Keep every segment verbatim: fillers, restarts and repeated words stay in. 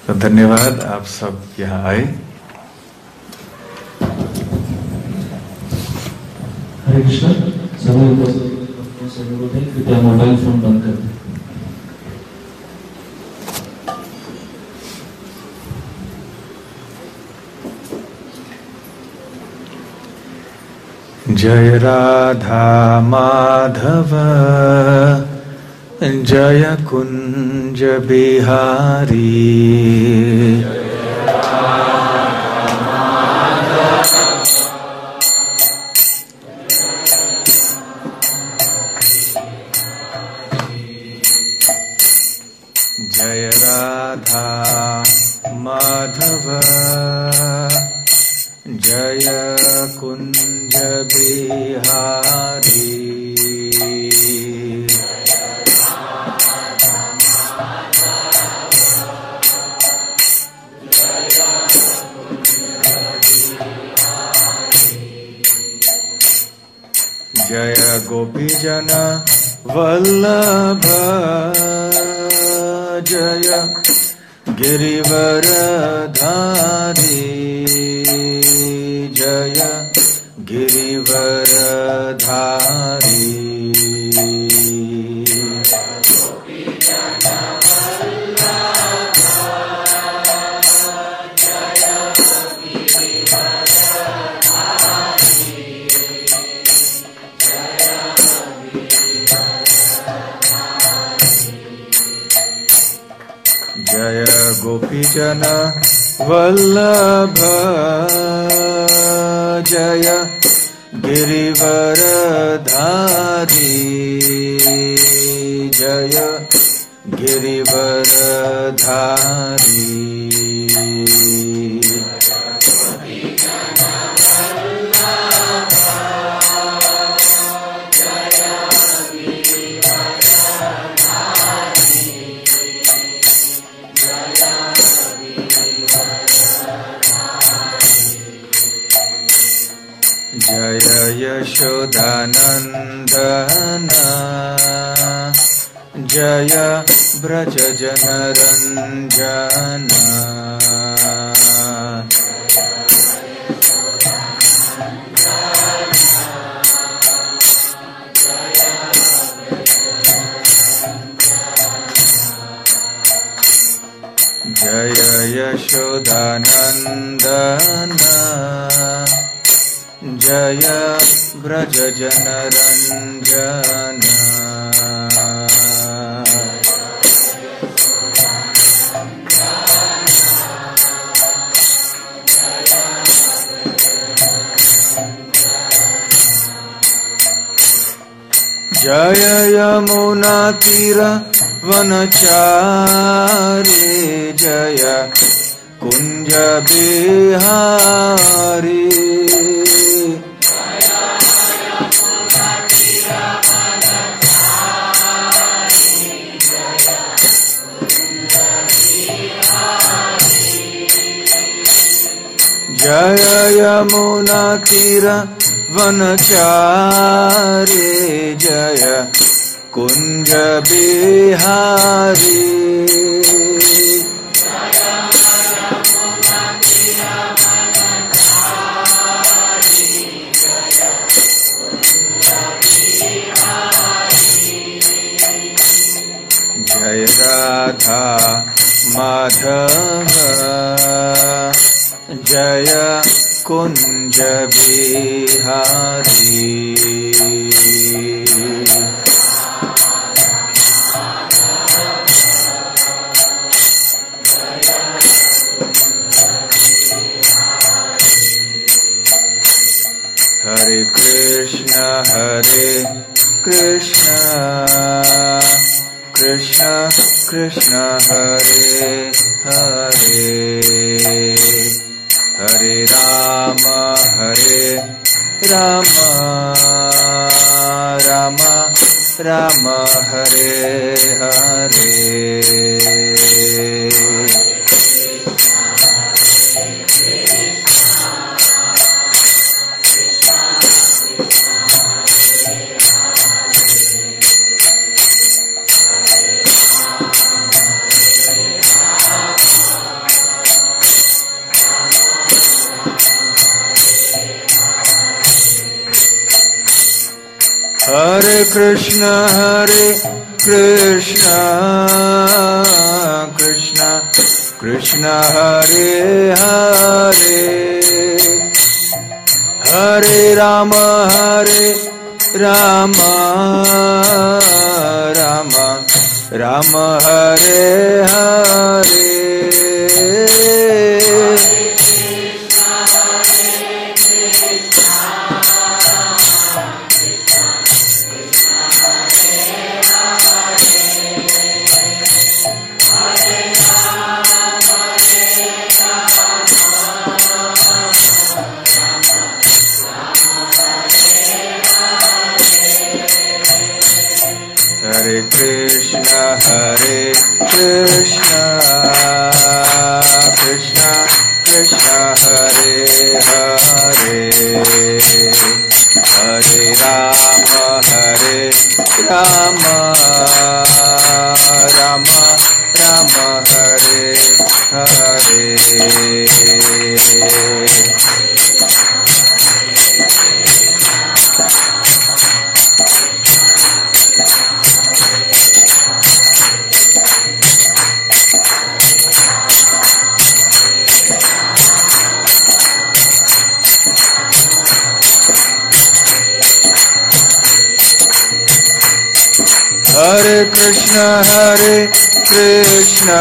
तो धन्यवाद आप सब यहाँ आए। हरे कृष्ण। सभी उपस्थित से अनुरोध है कृपया मोबाइल फोन बंद कर दें। जय राधा माधव जय कुंज बिहारी, जय राधा माधव जय कुंज बिहारी, जय गोपीजन वल्लभ जय गिरिवरधारी, जय गिरिवरधारी, जय गोपीजन वल्लभ जय गिरिवरधारी, जय गिरिवरधारी, जय यशोदानंदन जय ब्रज जनरंजन, जय यशोदानंदन जय ब्रज जनरंजन, जय यमुना तीर वनचारी, जय कुंज बिहारी, जय यमुना तीर वनचारी, जय कुंज बिहारी, जय राधा माधव जय कुंज बिहारी, हरे कृष्ण हरे कृष्ण कृष्ण कृष्ण हरे हरे, हरे राम हरे Ram Ram Ram Hare Hare, Hare Krishna, Hare Krishna, Krishna Krishna, Hare Hare, Hare Rama, Hare Rama, Rama Rama, Hare Hare. Hare Krishna, Hare Krishna, Krishna Krishna, Hare Hare, Hare Rama, Hare Rama, Rama Rama, Hare Hare. Hare Krishna, Hare Krishna,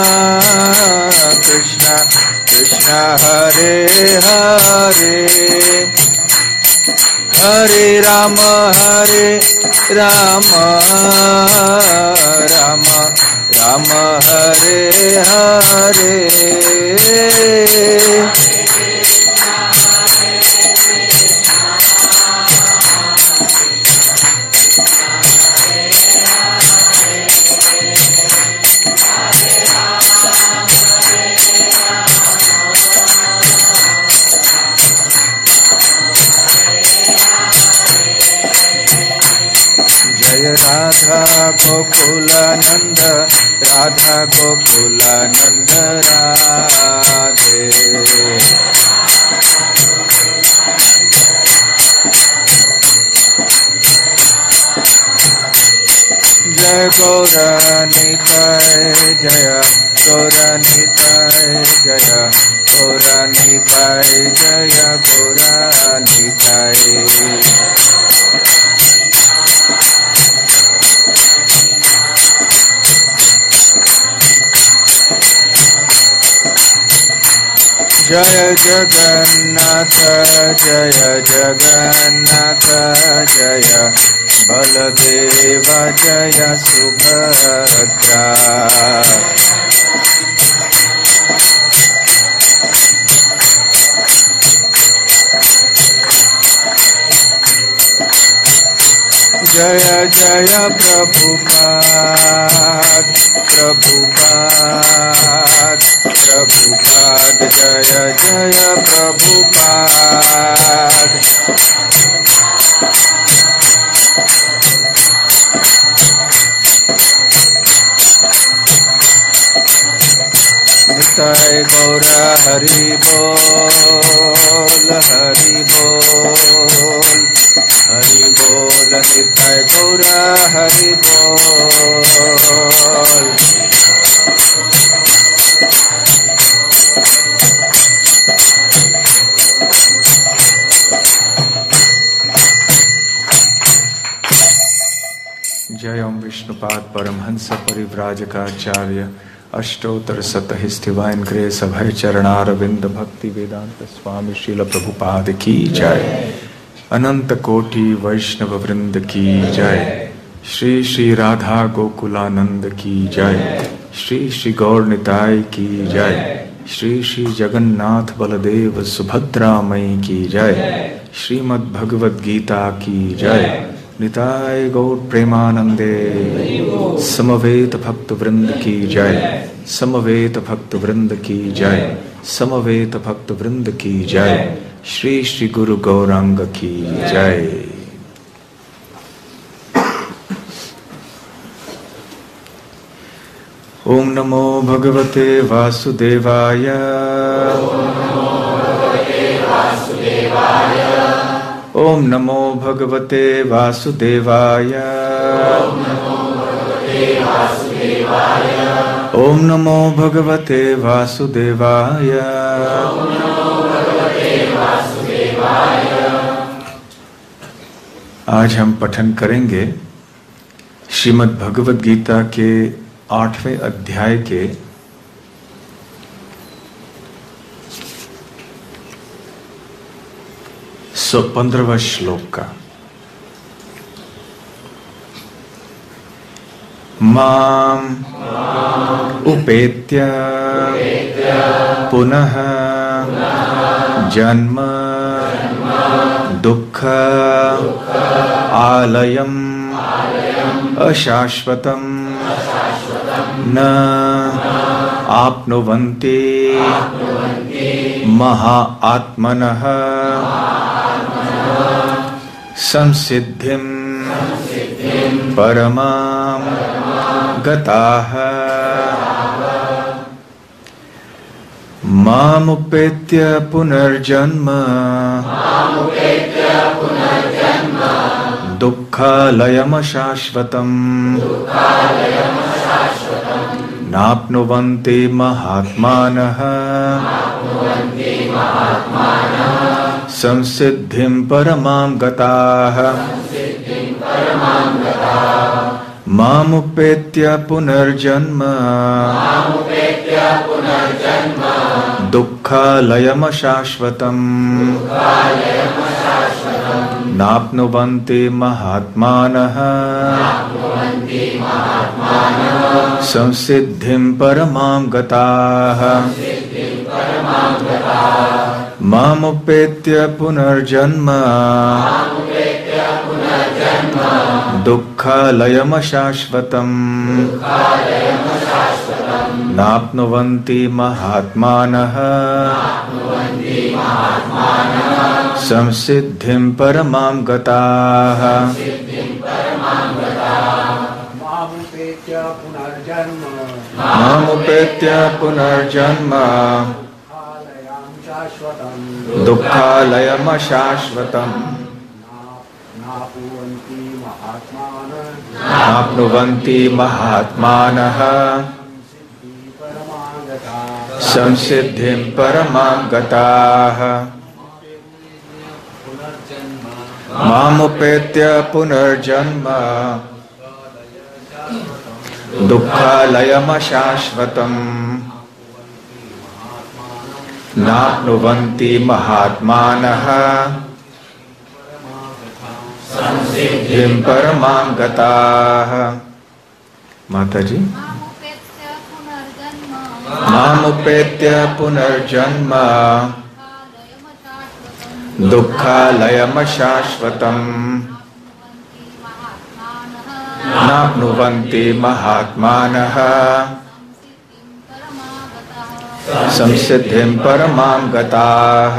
Krishna Krishna, Hare Hare, Hare Rama, Hare Rama, Rama Rama, Hare Hare. Radha Gokula Nanda, Radha Gokula Nanda Radhe. Jaya Gauranitai, Jaya Gauranitai, Jaya Gauranitai, Jaya Gauranitai. Jaya Jagannatha, Jaya Jagannatha, Jaya Baladeva, Jaya Subhadra. Jaya Jaya Prabhupada, Prabhupada, Prabhupada, Jaya Jaya Prabhupada. Nitai Gaura Hari Bol, Hari Bol, Hari Bol, Nitai Gaura Hari Bol. जय ओम विष्णुपाद परमहंस परिव्राजकाचार्य अष्टोत्तर शतहिष्ठिवाइन ग्रे सभय चरणारविंद भक्ति वेदांत स्वामी श्रील प्रभुपाद की जय। अनंत कोटि वैष्णव वृंद की जय। श्री श्री राधा गोकुलानंद की जय। श्री श्री गौर निताय की जय। श्री श्री जगन्नाथ बलदेव सुभद्रा मई की जय। श्रीमद् भगवद गीता की जय। निताय गौर प्रेमानंदे। समवेत भक्त वृंद की जय। समवेत भक्त वृंद की जय। समवेत भक्त वृंद की जय। श्री श्री गुरु गौरांग की जय। ओम नमो भगवते वासुदेवाय। ओम नमो भगवते वासुदेवाय। ओम नमो भगवते वासुदेवाय। आज हम पठन करेंगे श्रीमद् भगवद गीता के आठवें अध्याय के सौ पंद्रहवां श्लोक का। माम उपेत्य पुनः जन्म दुःख आलयम् अशाश्वतम् न आप्नुवन्ति महाआत्मनः संसिद्धिं परमां गताः। मामुपेत्य पुनर्जन्म दुःखालयमशाश्वतम् नाप्नुवन्ति महात्मानः संसिद्धिं परमां गताः। मामुपेत्य पुनर्जन्म दुःखालयमशाश्वतम् नाप्नुवन्ति महात्मानः संसिद्धिं परमां गताः। मामुपेत्य पुनर्जन्म दुःखालयमशाश्वतम् नाप्नुवन्ति महात्मानः संसिद्धिं परमां गताः। मामुपेत्य पुनर्जन्म मामुपेत्य पुनर्जन्म शाश्वतम् दुःखालयमशाश्वतम् नाप्नुवन्ति महात्मानः नाप्नुवन्ति महात्मानः संसिद्धिं परमां गताः। मामुपेत्य पुनर्जन्म दुःखालयमशाश्वतम् नाप्नुवन्ति महात्मानः संसिद्धिं परमां गताः। माताजी, मामुपेत्य पुनर्जन्म दुःखालयमशाश्वतम् नाप्नुवन्ति महात्मानः संसिद्धिं परमां गताः।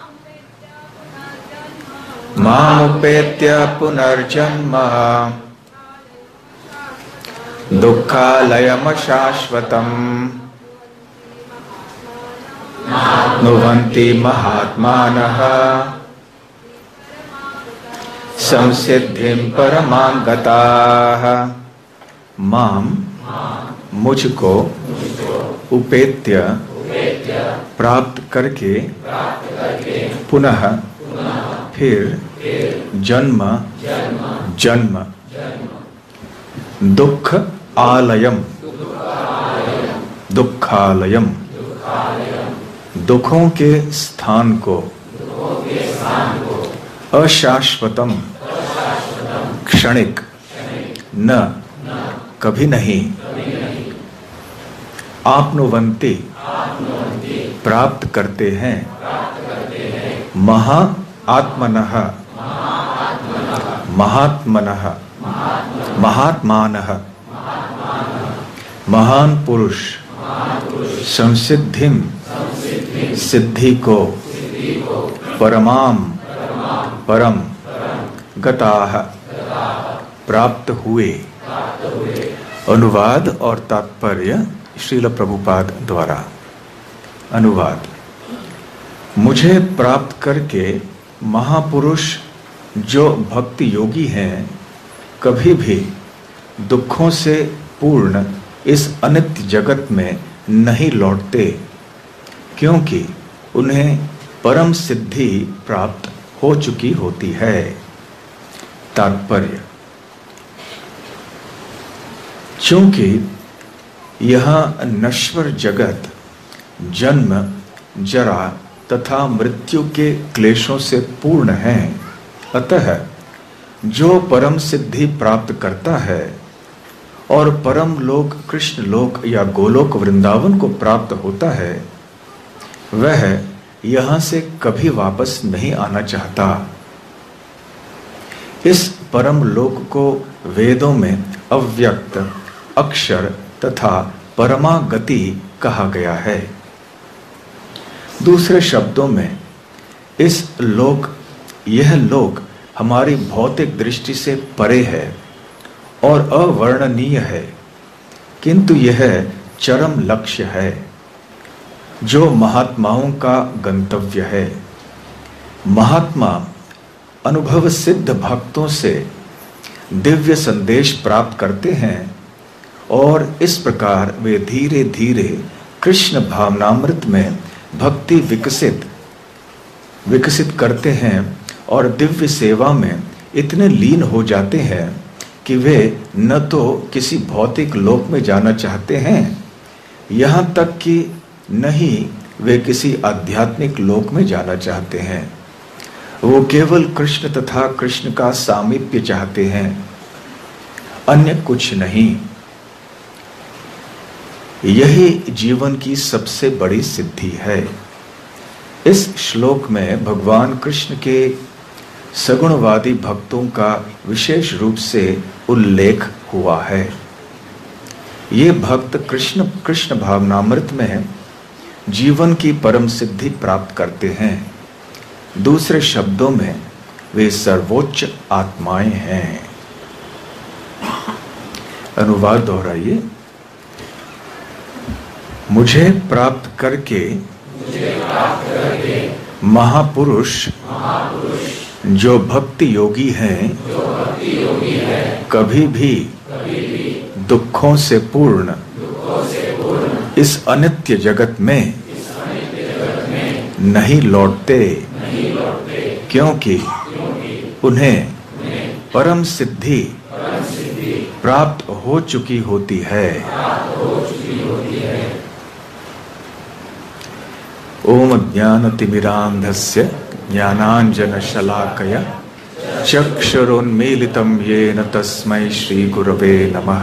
मामुपेत्य पुनर्जन्म दुःखालयमशाश्वतम् नाप्नुवन्ति महात्मानः संसिद्धिं परमां गताः। माम मुझको उपेत्य प्राप्त करके पुनः फिर जन्म जन्म दुख आलयम दुखालयम दुखों के स्थान को अशाश्वतम क्षणिक न कभी नहीं आप्नुवन्ति प्राप्त करते हैं महा आत्मनः महात्मनः महात्मानः महान पुरुष संसिद्धिम सिद्धि को परमाम परम गताः प्राप्त हुए। अनुवाद और तात्पर्य श्रील प्रभुपाद द्वारा। अनुवाद। मुझे प्राप्त करके महापुरुष जो भक्ति योगी हैं कभी भी दुखों से पूर्ण इस अनित्य जगत में नहीं लौटते, क्योंकि उन्हें परम सिद्धि प्राप्त हो चुकी होती है। तात्पर्य, क्योंकि यह नश्वर जगत जन्म, जरा तथा मृत्यु के क्लेशों से पूर्ण है, अतः जो परम सिद्धि प्राप्त करता है और परम लोक कृष्ण लोक या गोलोक वृंदावन को प्राप्त होता है, वह यहां से कभी वापस नहीं आना चाहता। इस परम लोक को वेदों में अव्यक्त, अक्षर तथा परमागति कहा गया है। दूसरे शब्दों में इस लोक यह लोक हमारी भौतिक दृष्टि से परे है और अवर्णनीय है, किंतु यह चरम लक्ष्य है जो महात्माओं का गंतव्य है। महात्मा अनुभव सिद्ध भक्तों से दिव्य संदेश प्राप्त करते हैं और इस प्रकार वे धीरे धीरे कृष्ण भावनामृत में भक्ति विकसित विकसित करते हैं और दिव्य सेवा में इतने लीन हो जाते हैं कि वे न तो किसी भौतिक लोक में जाना चाहते हैं, यहाँ तक कि नहीं वे किसी आध्यात्मिक लोक में जाना चाहते हैं। वो केवल कृष्ण तथा कृष्ण का सामीप्य चाहते हैं, अन्य कुछ नहीं। यही जीवन की सबसे बड़ी सिद्धि है। इस श्लोक में भगवान कृष्ण के सगुणवादी भक्तों का विशेष रूप से उल्लेख हुआ है। ये भक्त कृष्ण कृष्ण भावनामृत में जीवन की परम सिद्धि प्राप्त करते हैं। दूसरे शब्दों में वे सर्वोच्च आत्माएं हैं। अनुवाद दोहराइए। मुझे प्राप्त करके, महापुरुष जो भक्ति योगी हैं, कभी भी दुखों से पूर्ण इस अनित्य जगत में नहीं लौटते, क्योंकि उन्हें परम सिद्धि प्राप्त हो चुकी होती है। ओम ज्ञानतिमिरान्धस्य ज्ञानाञ्जनशलाकया चक्षुरुन्मीलितं येन तस्मै श्रीगुरवे नमः।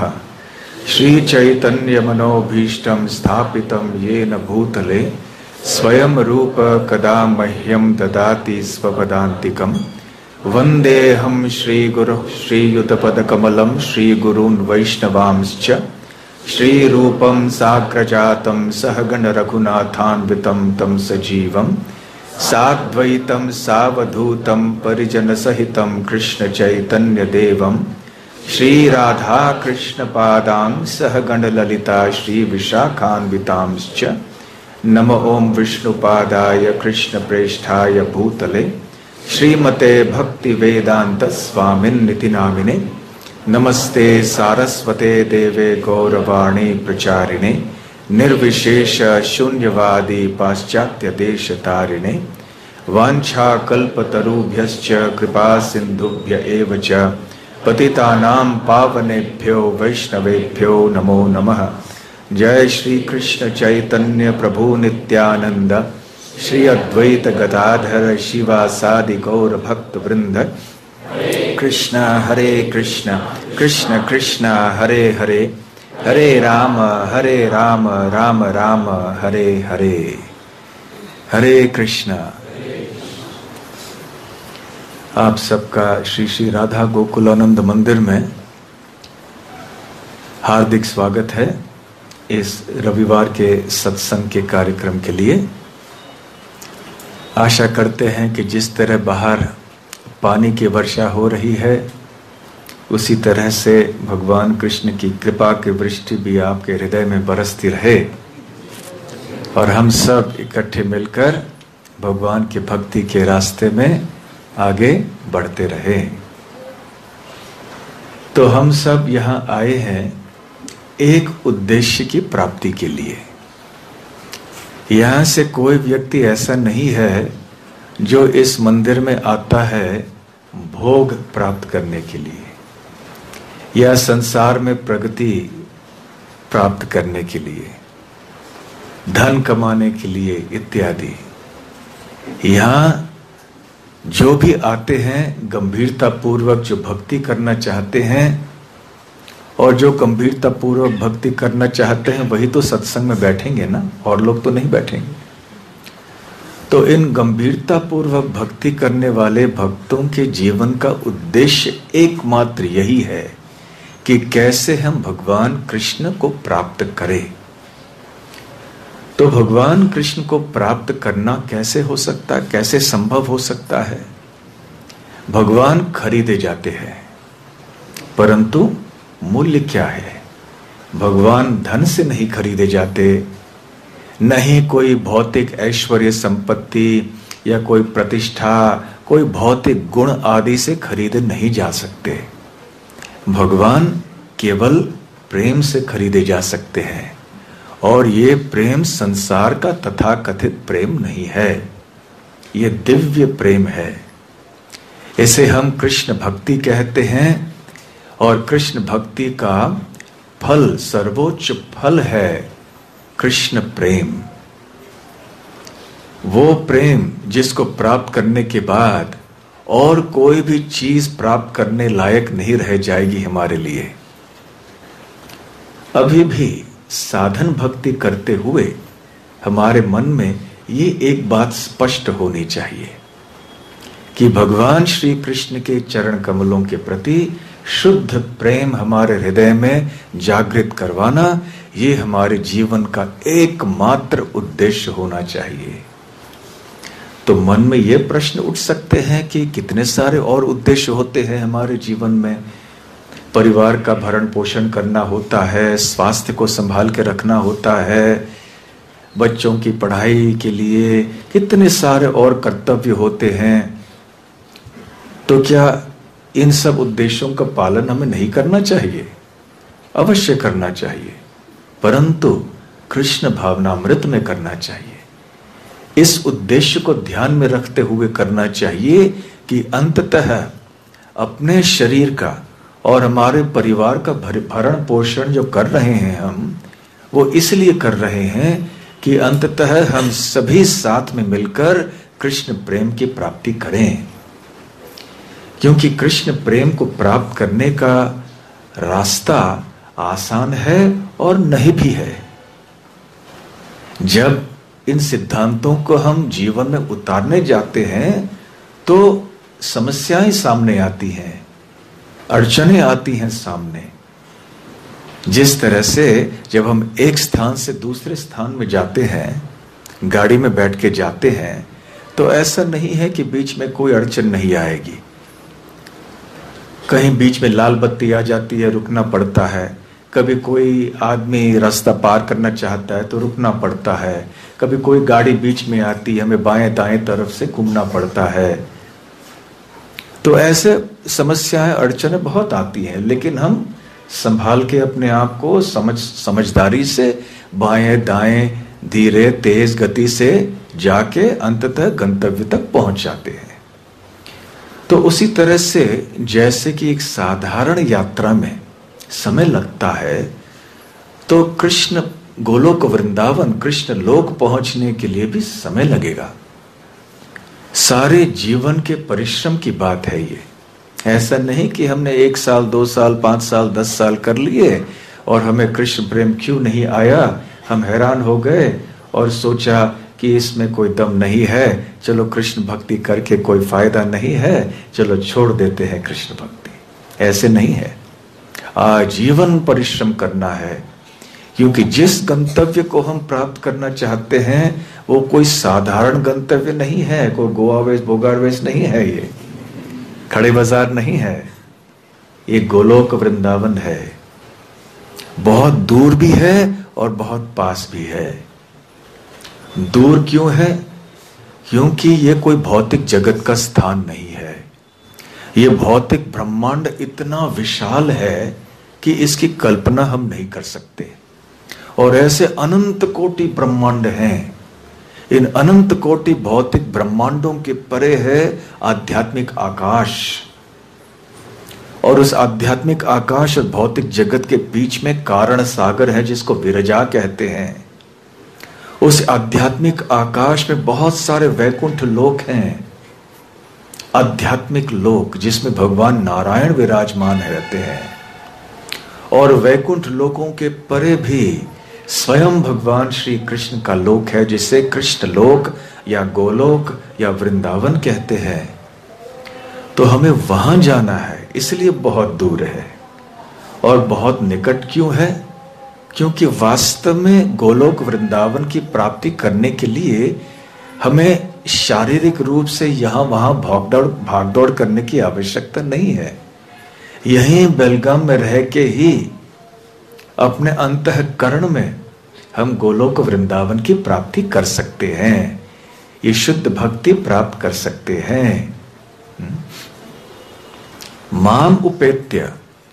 श्रीचैतन्यमनोभीष्टं स्थापितं येन भूतले स्वयं रूप कदा मह्यं ददाति स्वपदान्तिकं। वन्देऽहं श्रीगुरुः श्रीयुतपदकमलं श्रीगुरून् वैष्णवांश्च श्रीरूपं साग्रजातं सहगण रघुनाथान्वितं तं सजीवं साद्वैतं सावधूतं परिजनसहितं कृष्ण चैतन्य देवं श्रीराधा कृष्ण पादां सहगण ललिता श्री विशाखान्वितांश्च। नमो ओम विष्णुपादाय कृष्ण प्रेष्ठाय भूतले श्रीमते भक्ति वेदांत स्वामिन्निति नामिने। नमस्ते सारस्वते देवे गौरवाणी प्रचारिणे निर्विशेष शून्यवादी पाश्चात्य देश तारिणे। वाञ्छाकल्पतरुभ्यश्च कृपा सिन्धुभ्य एव च पतितानां पावनेभ्यो वैष्णवेभ्यो नमो नमः। जय श्री कृष्ण चैतन्य प्रभु नित्यानंद श्री अद्वैत गदाधर शिवासादि गौर भक्त वृंद। कृष्ण हरे कृष्ण कृष्ण कृष्ण हरे हरे हरे राम हरे राम राम राम हरे हरे। हरे कृष्ण। आप सबका श्री श्री राधा गोकुलानंद मंदिर में हार्दिक स्वागत है इस रविवार के सत्संग के कार्यक्रम के लिए। आशा करते हैं कि जिस तरह बाहर पानी की वर्षा हो रही है, उसी तरह से भगवान कृष्ण की कृपा की वृष्टि भी आपके हृदय में बरसती रहे और हम सब इकट्ठे मिलकर भगवान की भक्ति के रास्ते में आगे बढ़ते रहे। तो हम सब यहां आए हैं एक उद्देश्य की प्राप्ति के लिए। यहां से कोई व्यक्ति ऐसा नहीं है जो इस मंदिर में आता है भोग प्राप्त करने के लिए या संसार में प्रगति प्राप्त करने के लिए, धन कमाने के लिए इत्यादि। यहां जो भी आते हैं गंभीरता पूर्वक जो भक्ति करना चाहते हैं, और जो गंभीरता पूर्वक भक्ति करना चाहते हैं वही तो सत्संग में बैठेंगे ना, और लोग तो नहीं बैठेंगे। तो इन गंभीरता पूर्वक भक्ति करने वाले भक्तों के जीवन का उद्देश्य एकमात्र यही है कि कैसे हम भगवान कृष्ण को प्राप्त करें। तो भगवान कृष्ण को प्राप्त करना कैसे हो सकता है, कैसे संभव हो सकता है? भगवान खरीदे जाते हैं, परंतु मूल्य क्या है? भगवान धन से नहीं खरीदे जाते, नहीं कोई भौतिक ऐश्वर्य संपत्ति या कोई प्रतिष्ठा, कोई भौतिक गुण आदि से खरीदे नहीं जा सकते। भगवान केवल प्रेम से खरीदे जा सकते हैं, और ये प्रेम संसार का तथाकथित प्रेम नहीं है, ये दिव्य प्रेम है। इसे हम कृष्ण भक्ति कहते हैं, और कृष्ण भक्ति का फल, सर्वोच्च फल है कृष्ण प्रेम। वो प्रेम जिसको प्राप्त करने के बाद और कोई भी चीज प्राप्त करने लायक नहीं रह जाएगी हमारे लिए। अभी भी साधन भक्ति करते हुए हमारे मन में ये एक बात स्पष्ट होनी चाहिए कि भगवान श्री कृष्ण के चरण कमलों के प्रति शुद्ध प्रेम हमारे हृदय में जागृत करवाना, ये हमारे जीवन का एकमात्र उद्देश्य होना चाहिए। तो मन में ये प्रश्न उठ सकते हैं कि कितने सारे और उद्देश्य होते हैं हमारे जीवन में। परिवार का भरण पोषण करना होता है, स्वास्थ्य को संभाल के रखना होता है, बच्चों की पढ़ाई के लिए कितने सारे और कर्तव्य होते हैं। तो क्या इन सब उद्देश्यों का पालन हमें नहीं करना चाहिए? अवश्य करना चाहिए, परंतु कृष्ण भावनामृत में करना चाहिए। इस उद्देश्य को ध्यान में रखते हुए करना चाहिए कि अंततः अपने शरीर का और हमारे परिवार का भरण पोषण जो कर रहे हैं हम, वो इसलिए कर रहे हैं कि अंततः हम सभी साथ में मिलकर कृष्ण प्रेम की प्राप्ति करें। क्योंकि कृष्ण प्रेम को प्राप्त करने का रास्ता आसान है और नहीं भी है। जब इन सिद्धांतों को हम जीवन में उतारने जाते हैं तो समस्याएं सामने आती हैं, अड़चनें आती हैं सामने। जिस तरह से जब हम एक स्थान से दूसरे स्थान में जाते हैं, गाड़ी में बैठ के जाते हैं, तो ऐसा नहीं है कि बीच में कोई अड़चन नहीं आएगी। कहीं बीच में लाल बत्ती आ जाती है, रुकना पड़ता है। कभी कोई आदमी रास्ता पार करना चाहता है तो रुकना पड़ता है। कभी कोई गाड़ी बीच में आती है, हमें बाएं दाएं तरफ से घूमना पड़ता है। तो ऐसे समस्याएं, अड़चनें बहुत आती हैं, लेकिन हम संभाल के अपने आप को समझ समझदारी से बाएं दाएं धीरे तेज गति से जाके अंततः गंतव्य तक पहुंच जाते हैं। तो उसी तरह से जैसे कि एक साधारण यात्रा में समय लगता है, तो कृष्ण गोलोक वृंदावन, कृष्ण लोक पहुंचने के लिए भी समय लगेगा। सारे जीवन के परिश्रम की बात है ये। ऐसा नहीं कि हमने एक साल, दो साल, पांच साल, दस साल कर लिए और हमें कृष्ण प्रेम क्यों नहीं आया, हम हैरान हो गए और सोचा कि इसमें कोई दम नहीं है, चलो कृष्ण भक्ति करके कोई फायदा नहीं है, चलो छोड़ देते हैं कृष्ण भक्ति। ऐसे नहीं है, आजीवन परिश्रम करना है। क्योंकि जिस गंतव्य को हम प्राप्त करना चाहते हैं वो कोई साधारण गंतव्य नहीं है, कोई गोवावेश भोगावेश नहीं है, ये खड़े बाजार नहीं है, ये गोलोक वृंदावन है। बहुत दूर भी है और बहुत पास भी है। दूर क्यों है? क्योंकि ये कोई भौतिक जगत का स्थान नहीं है। ये भौतिक ब्रह्मांड इतना विशाल है कि इसकी कल्पना हम नहीं कर सकते। और ऐसे अनंत कोटि ब्रह्मांड हैं। इन अनंत कोटि भौतिक ब्रह्मांडों के परे है आध्यात्मिक आकाश। और उस आध्यात्मिक आकाश और भौतिक जगत के बीच में कारण सागर है, जिसको विरजा कहते हैं। उस आध्यात्मिक आकाश में बहुत सारे वैकुंठ लोक हैं, आध्यात्मिक लोक, जिसमें भगवान नारायण विराजमान रहते हैं। और वैकुंठ लोकों के परे भी स्वयं भगवान श्री कृष्ण का लोक है, जिसे कृष्ण लोक या गोलोक या वृंदावन कहते हैं। तो हमें वहां जाना है, इसलिए बहुत दूर है। और बहुत निकट क्यों है? क्योंकि वास्तव में गोलोक वृंदावन की प्राप्ति करने के लिए हमें शारीरिक रूप से यहां वहां भागदौड़ भागदौड़ करने की आवश्यकता नहीं है। यहीं बेलगाम में रह के ही अपने अंतःकरण में हम गोलोक वृंदावन की प्राप्ति कर सकते हैं। ये शुद्ध भक्ति प्राप्त कर सकते हैं। माम उपेत्य,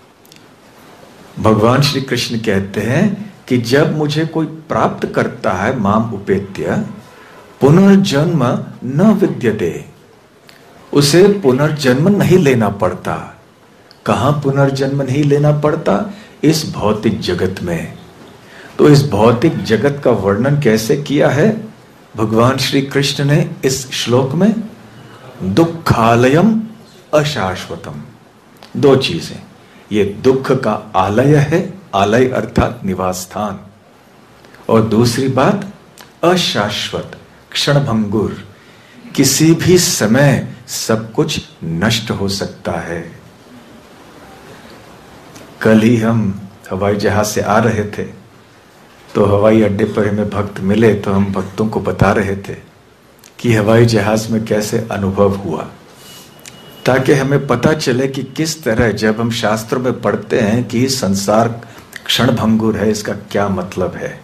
भगवान श्री कृष्ण कहते हैं कि जब मुझे कोई प्राप्त करता है, माम उपेत्य, पुनर्जन्म न विद्यते, उसे पुनर्जन्म नहीं लेना पड़ता। कहां पुनर्जन्म नहीं लेना पड़ता? इस भौतिक जगत में। तो इस भौतिक जगत का वर्णन कैसे किया है भगवान श्री कृष्ण ने इस श्लोक में? दुखालयम अशाश्वतम। दो चीजें, ये दुख का आलय है, आलय अर्थात निवास स्थान, और दूसरी बात अशाश्वत, क्षणभंगुर, किसी भी समय सब कुछ नष्ट हो सकता है। कल ही हम हवाई जहाज से आ रहे थे, तो हवाई अड्डे पर हमें भक्त मिले, तो हम भक्तों को बता रहे थे कि हवाई जहाज में कैसे अनुभव हुआ, ताकि हमें पता चले कि किस तरह जब हम शास्त्रों में पढ़ते हैं कि संसार क्षणभंगुर है, इसका क्या मतलब है।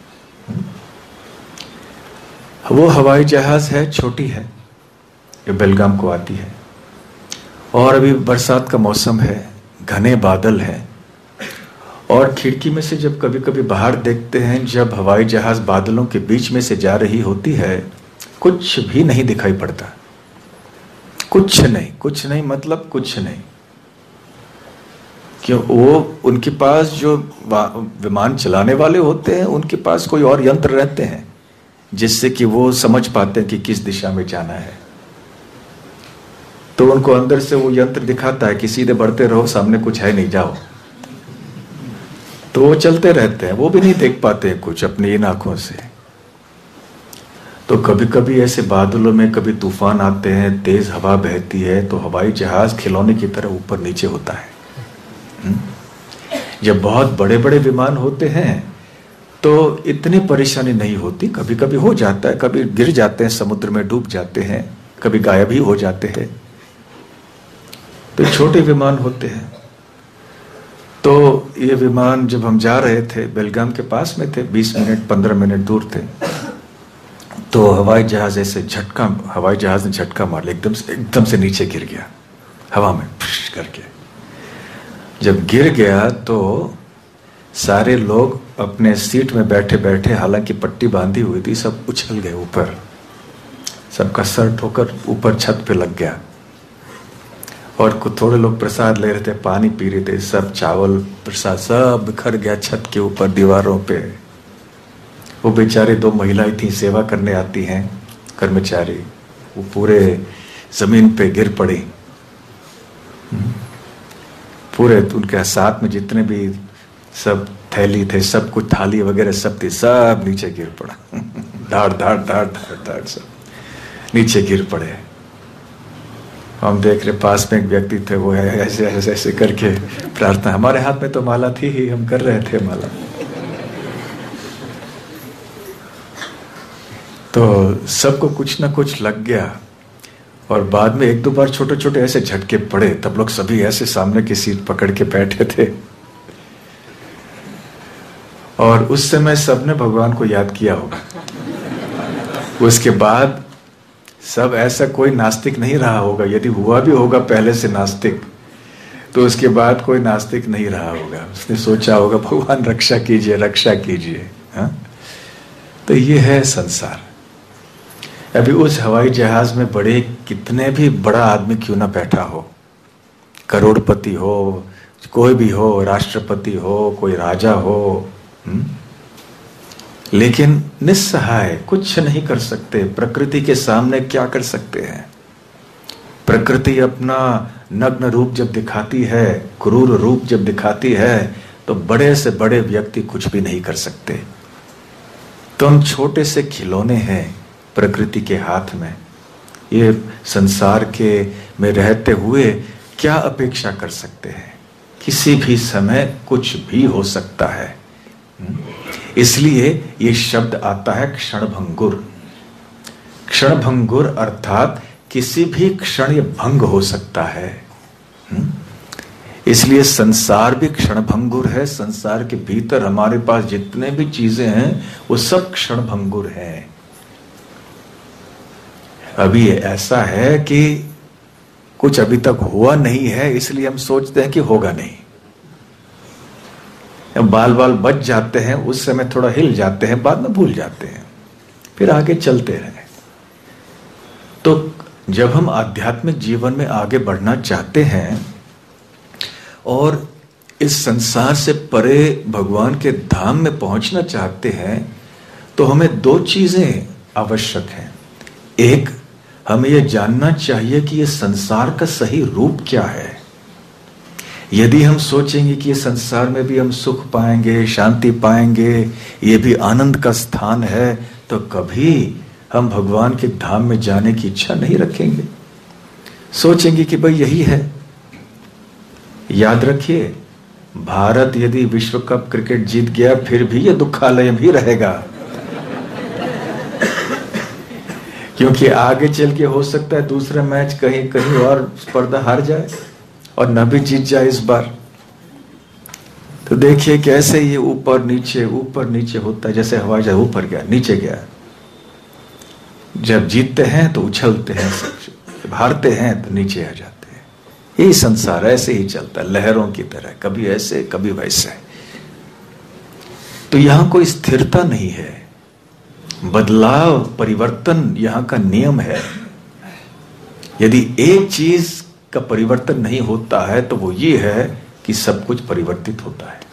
वो हवाई जहाज है, छोटी है, ये बेलगाम को आती है, और अभी बरसात का मौसम है, घने बादल है, और खिड़की में से जब कभी कभी बाहर देखते हैं, जब हवाई जहाज बादलों के बीच में से जा रही होती है, कुछ भी नहीं दिखाई पड़ता। कुछ नहीं, कुछ नहीं मतलब कुछ नहीं। क्यों? वो उनके पास जो विमान चलाने वाले होते हैं, उनके पास कोई और यंत्र रहते हैं जिससे कि वो समझ पाते हैं कि किस दिशा में जाना है। तो उनको अंदर से वो यंत्र दिखाता है कि सीधे बढ़ते रहो, सामने कुछ है नहीं, जाओ। तो वो चलते रहते हैं, वो भी नहीं देख पाते हैं कुछ अपनी इन आंखों से। तो कभी कभी ऐसे बादलों में कभी तूफान आते हैं, तेज हवा बहती है, तो हवाई जहाज खिलौने की तरह ऊपर नीचे होता है। जब बहुत बड़े बड़े विमान होते हैं तो इतनी परेशानी नहीं होती। कभी कभी हो जाता है, कभी गिर जाते हैं, समुद्र में डूब जाते हैं, कभी गायब ही हो जाते हैं। तो छोटे विमान होते हैं। तो ये विमान जब हम जा रहे थे, बेलगाम के पास में थे, बीस मिनट पंद्रह मिनट दूर थे, तो हवाई जहाज ऐसे झटका हवाई जहाज ने झटका मार लिया, एकदम से एकदम से नीचे गिर गया हवा में फुश करके। जब गिर गया तो सारे लोग अपने सीट में बैठे बैठे, हालांकि पट्टी बांधी हुई थी, सब उछल गए ऊपर, सबका सर ठोकर ऊपर छत पे लग गया। और कुछ थोड़े लोग प्रसाद ले रहे थे, पानी पी रहे थे, सब चावल प्रसाद सब बिखर गया छत के ऊपर, दीवारों पे। वो बेचारे दो महिलाएं थी, सेवा करने आती हैं कर्मचारी, वो पूरे जमीन पे गिर पड़ी। पूरे उनके साथ में जितने भी सब थैली थे, सब कुछ थाली वगैरह सब थी, सब नीचे गिर पड़ा। धाड़ धाड़ धाड़ धाड़ धाड़ सब नीचे गिर पड़े। हम देख रहे, पास में एक व्यक्ति थे, वो ऐसे ऐसे ऐसे करके प्रार्थना, हमारे हाथ में तो माला थी ही, हम कर रहे थे माला। तो सबको कुछ ना कुछ लग गया, और बाद में एक दो बार छोटे छोटे ऐसे झटके पड़े, तब लोग सभी ऐसे सामने की सीट पकड़ के बैठे थे। और उस समय सबने भगवान को याद किया होगा। उसके बाद सब ऐसा कोई नास्तिक नहीं रहा होगा, यदि हुआ भी होगा पहले से नास्तिक तो उसके बाद कोई नास्तिक नहीं रहा होगा, उसने सोचा होगा भगवान रक्षा कीजिए रक्षा कीजिए। हाँ, तो ये है संसार। अभी उस हवाई जहाज में बड़े कितने भी बड़ा आदमी क्यों ना बैठा हो, करोड़पति हो, कोई भी हो, राष्ट्रपति हो, कोई राजा हो, हुँ? लेकिन निस्सहाय, कुछ नहीं कर सकते। प्रकृति के सामने क्या कर सकते हैं? प्रकृति अपना नग्न रूप जब दिखाती है, क्रूर रूप जब दिखाती है, तो बड़े से बड़े व्यक्ति कुछ भी नहीं कर सकते। तो हम छोटे से खिलौने हैं प्रकृति के हाथ में। ये संसार के में रहते हुए क्या अपेक्षा कर सकते हैं? किसी भी समय कुछ भी हो सकता है। इसलिए ये शब्द आता है क्षणभंगुर। क्षणभंगुर अर्थात किसी भी क्षण ये भंग हो सकता है। इसलिए संसार भी क्षणभंगुर है। संसार के भीतर हमारे पास जितने भी चीजें हैं वो सब क्षणभंगुर हैं। अभी ऐसा है कि कुछ अभी तक हुआ नहीं है, इसलिए हम सोचते हैं कि होगा नहीं। बाल बाल बच जाते हैं, उस समय थोड़ा हिल जाते हैं, बाद में भूल जाते हैं, फिर आगे चलते रहे। तो जब हम आध्यात्मिक जीवन में आगे बढ़ना चाहते हैं और इस संसार से परे भगवान के धाम में पहुंचना चाहते हैं, तो हमें दो चीजें आवश्यक हैं। एक, हमें यह जानना चाहिए कि यह संसार का सही रूप क्या है। यदि हम सोचेंगे कि ये संसार में भी हम सुख पाएंगे, शांति पाएंगे, ये भी आनंद का स्थान है, तो कभी हम भगवान के धाम में जाने की इच्छा नहीं रखेंगे। सोचेंगे कि भाई यही है। याद रखिए, भारत यदि विश्व कप क्रिकेट जीत गया फिर भी ये दुखालय भी रहेगा, क्योंकि आगे चल के हो सकता है दूसरा मैच कहीं कहीं और स्पर्धा हार जाए और न भी जीत जाए इस बार। तो देखिए कैसे ये ऊपर नीचे ऊपर नीचे होता है, जैसे हवाई जहाज ऊपर गया नीचे गया। जब जीतते हैं तो उछलते हैं, जब हारते हैं तो नीचे आ जाते हैं। यही संसार ऐसे ही चलता है, लहरों की तरह, कभी ऐसे कभी वैसे। तो यहां कोई स्थिरता नहीं है। बदलाव, परिवर्तन यहां का नियम है। यदि एक चीज का परिवर्तन नहीं होता है तो वो ये है कि सब कुछ परिवर्तित होता है।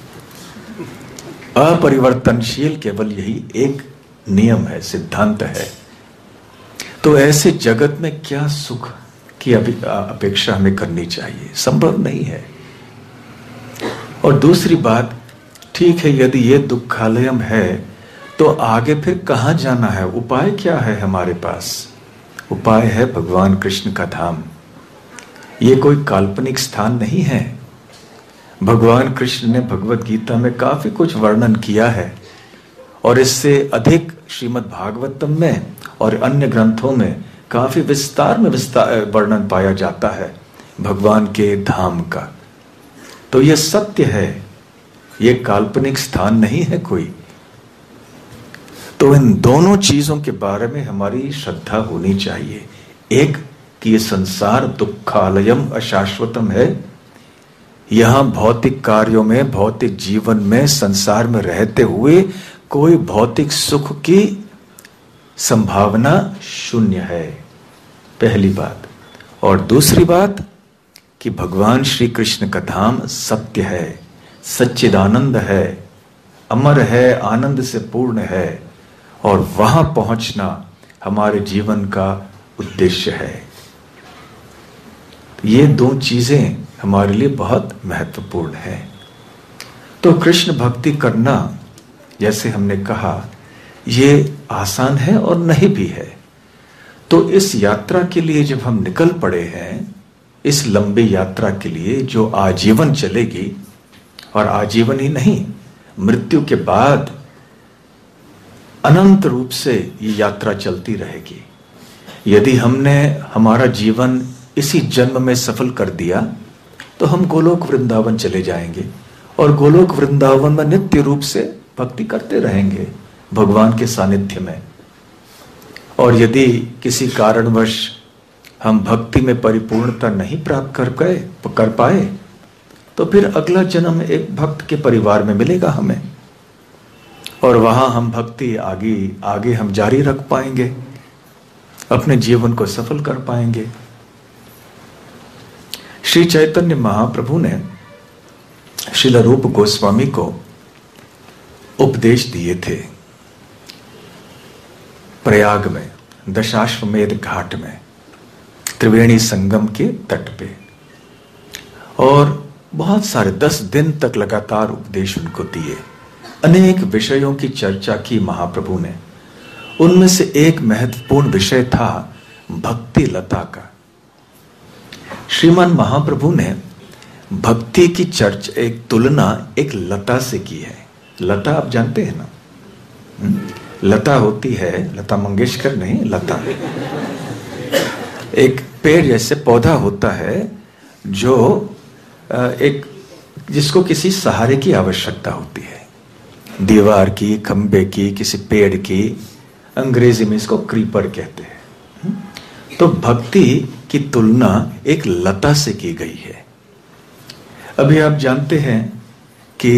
अपरिवर्तनशील केवल यही एक नियम है, सिद्धांत है। तो ऐसे जगत में क्या सुख की अपेक्षा हमें करनी चाहिए? संभव नहीं है। और दूसरी बात, ठीक है यदि ये दुखालयम है तो आगे फिर कहां जाना है? उपाय क्या है हमारे पास? उपाय है भगवान कृष्ण का धाम। ये कोई काल्पनिक स्थान नहीं है। भगवान कृष्ण ने भगवत गीता में काफी कुछ वर्णन किया है और इससे अधिक श्रीमद् भागवतम में और अन्य ग्रंथों में काफी विस्तार में विस्तार वर्णन पाया जाता है भगवान के धाम का। तो यह सत्य है, ये काल्पनिक स्थान नहीं है कोई। तो इन दोनों चीजों के बारे में हमारी श्रद्धा होनी चाहिए। एक कि ये संसार दुखालयम अशाश्वतम है। यहां भौतिक कार्यों में, भौतिक जीवन में, संसार में रहते हुए कोई भौतिक सुख की संभावना शून्य है, पहली बात। और दूसरी बात कि भगवान श्री कृष्ण का धाम सत्य है, सच्चिदानंद है, अमर है, आनंद से पूर्ण है और वहां पहुंचना हमारे जीवन का उद्देश्य है। ये दो चीजें हमारे लिए बहुत महत्वपूर्ण है। तो कृष्ण भक्ति करना, जैसे हमने कहा, ये आसान है और नहीं भी है। तो इस यात्रा के लिए जब हम निकल पड़े हैं, इस लंबी यात्रा के लिए जो आजीवन चलेगी, और आजीवन ही नहीं, मृत्यु के बाद अनंत रूप से ये यात्रा चलती रहेगी। यदि हमने हमारा जीवन इसी जन्म में सफल कर दिया तो हम गोलोक वृंदावन चले जाएंगे और गोलोक वृंदावन में नित्य रूप से भक्ति करते रहेंगे भगवान के सानिध्य में। और यदि किसी कारणवश हम भक्ति में परिपूर्णता नहीं प्राप्त कर गए कर पाए तो फिर अगला जन्म एक भक्त के परिवार में मिलेगा हमें, और वहां हम भक्ति आगे आगे हम जारी रख पाएंगे, अपने जीवन को सफल कर पाएंगे। श्री चैतन्य महाप्रभु ने श्रील रूप गोस्वामी को उपदेश दिए थे प्रयाग में, दशाश्वमेध घाट में, त्रिवेणी संगम के तट पे, और बहुत सारे दस दिन तक लगातार उपदेश उनको दिए। अनेक विषयों की चर्चा की महाप्रभु ने। उनमें से एक महत्वपूर्ण विषय था भक्ति लता का। श्रीमान महाप्रभु ने भक्ति की चर्चा, एक तुलना एक लता से की है। लता आप जानते हैं ना, लता होती है, लता मंगेशकर नहीं, लता एक पेड़ जैसे पौधा होता है जो एक जिसको किसी सहारे की आवश्यकता होती है, दीवार की, खंबे की, किसी पेड़ की। अंग्रेजी में इसको क्रीपर कहते हैं। तो भक्ति की तुलना एक लता से की गई है। अभी आप जानते हैं कि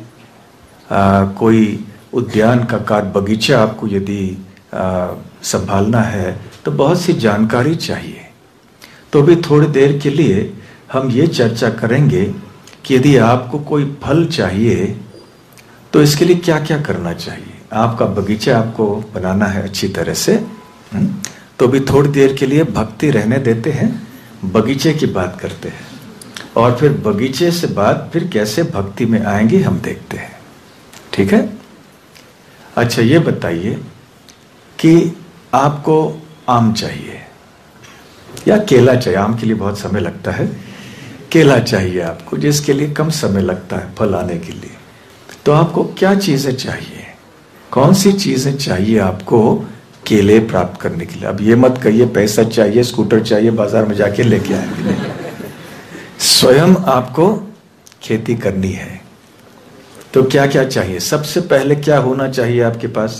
आ, कोई उद्यान का कार्य, बगीचा आपको यदि संभालना है तो बहुत सी जानकारी चाहिए। तो अभी थोड़ी देर के लिए हम ये चर्चा करेंगे कि यदि आपको कोई फल चाहिए तो इसके लिए क्या क्या करना चाहिए। आपका बगीचा आपको बनाना है अच्छी तरह से, तो अभी थोड़ी देर के लिए भक्ति रहने देते हैं, बगीचे की बात करते हैं, और फिर बगीचे से बाद फिर कैसे भक्ति में आएंगे हम देखते हैं। ठीक है? अच्छा, ये बताइए कि आपको आम चाहिए या केला चाहिए। आम के लिए बहुत समय लगता है, केला चाहिए आपको जिसके लिए कम समय लगता है फल आने के लिए। तो आपको क्या चीजें चाहिए, कौन सी चीजें चाहिए आपको केले प्राप्त करने के लिए? अब ये मत कहिए पैसा चाहिए, स्कूटर चाहिए, बाजार में जाके लेके आएंगे। स्वयं आपको खेती करनी है तो क्या क्या चाहिए? सबसे पहले क्या होना चाहिए आपके पास?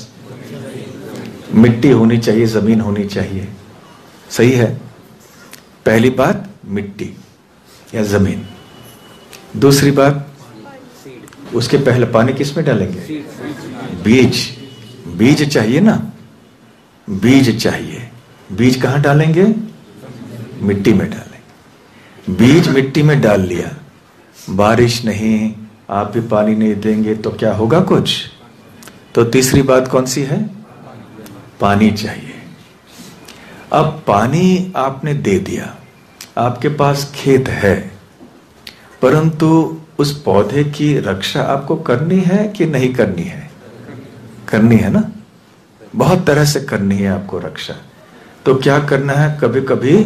मिट्टी होनी चाहिए, जमीन होनी चाहिए। सही है? पहली बात मिट्टी या जमीन। दूसरी बात, उसके पहले पानी किस में डालेंगे? बीज। बीज चाहिए ना, बीज चाहिए। बीज कहां डालेंगे? मिट्टी में डालेंगे। बीज मिट्टी में डाल लिया, बारिश नहीं, आप भी पानी नहीं देंगे तो क्या होगा कुछ? तो तीसरी बात कौन सी है? पानी चाहिए। अब पानी आपने दे दिया, आपके पास खेत है, परंतु उस पौधे की रक्षा आपको करनी है कि नहीं करनी है? करनी है ना, बहुत तरह से करनी है आपको रक्षा। तो क्या करना है? कभी कभी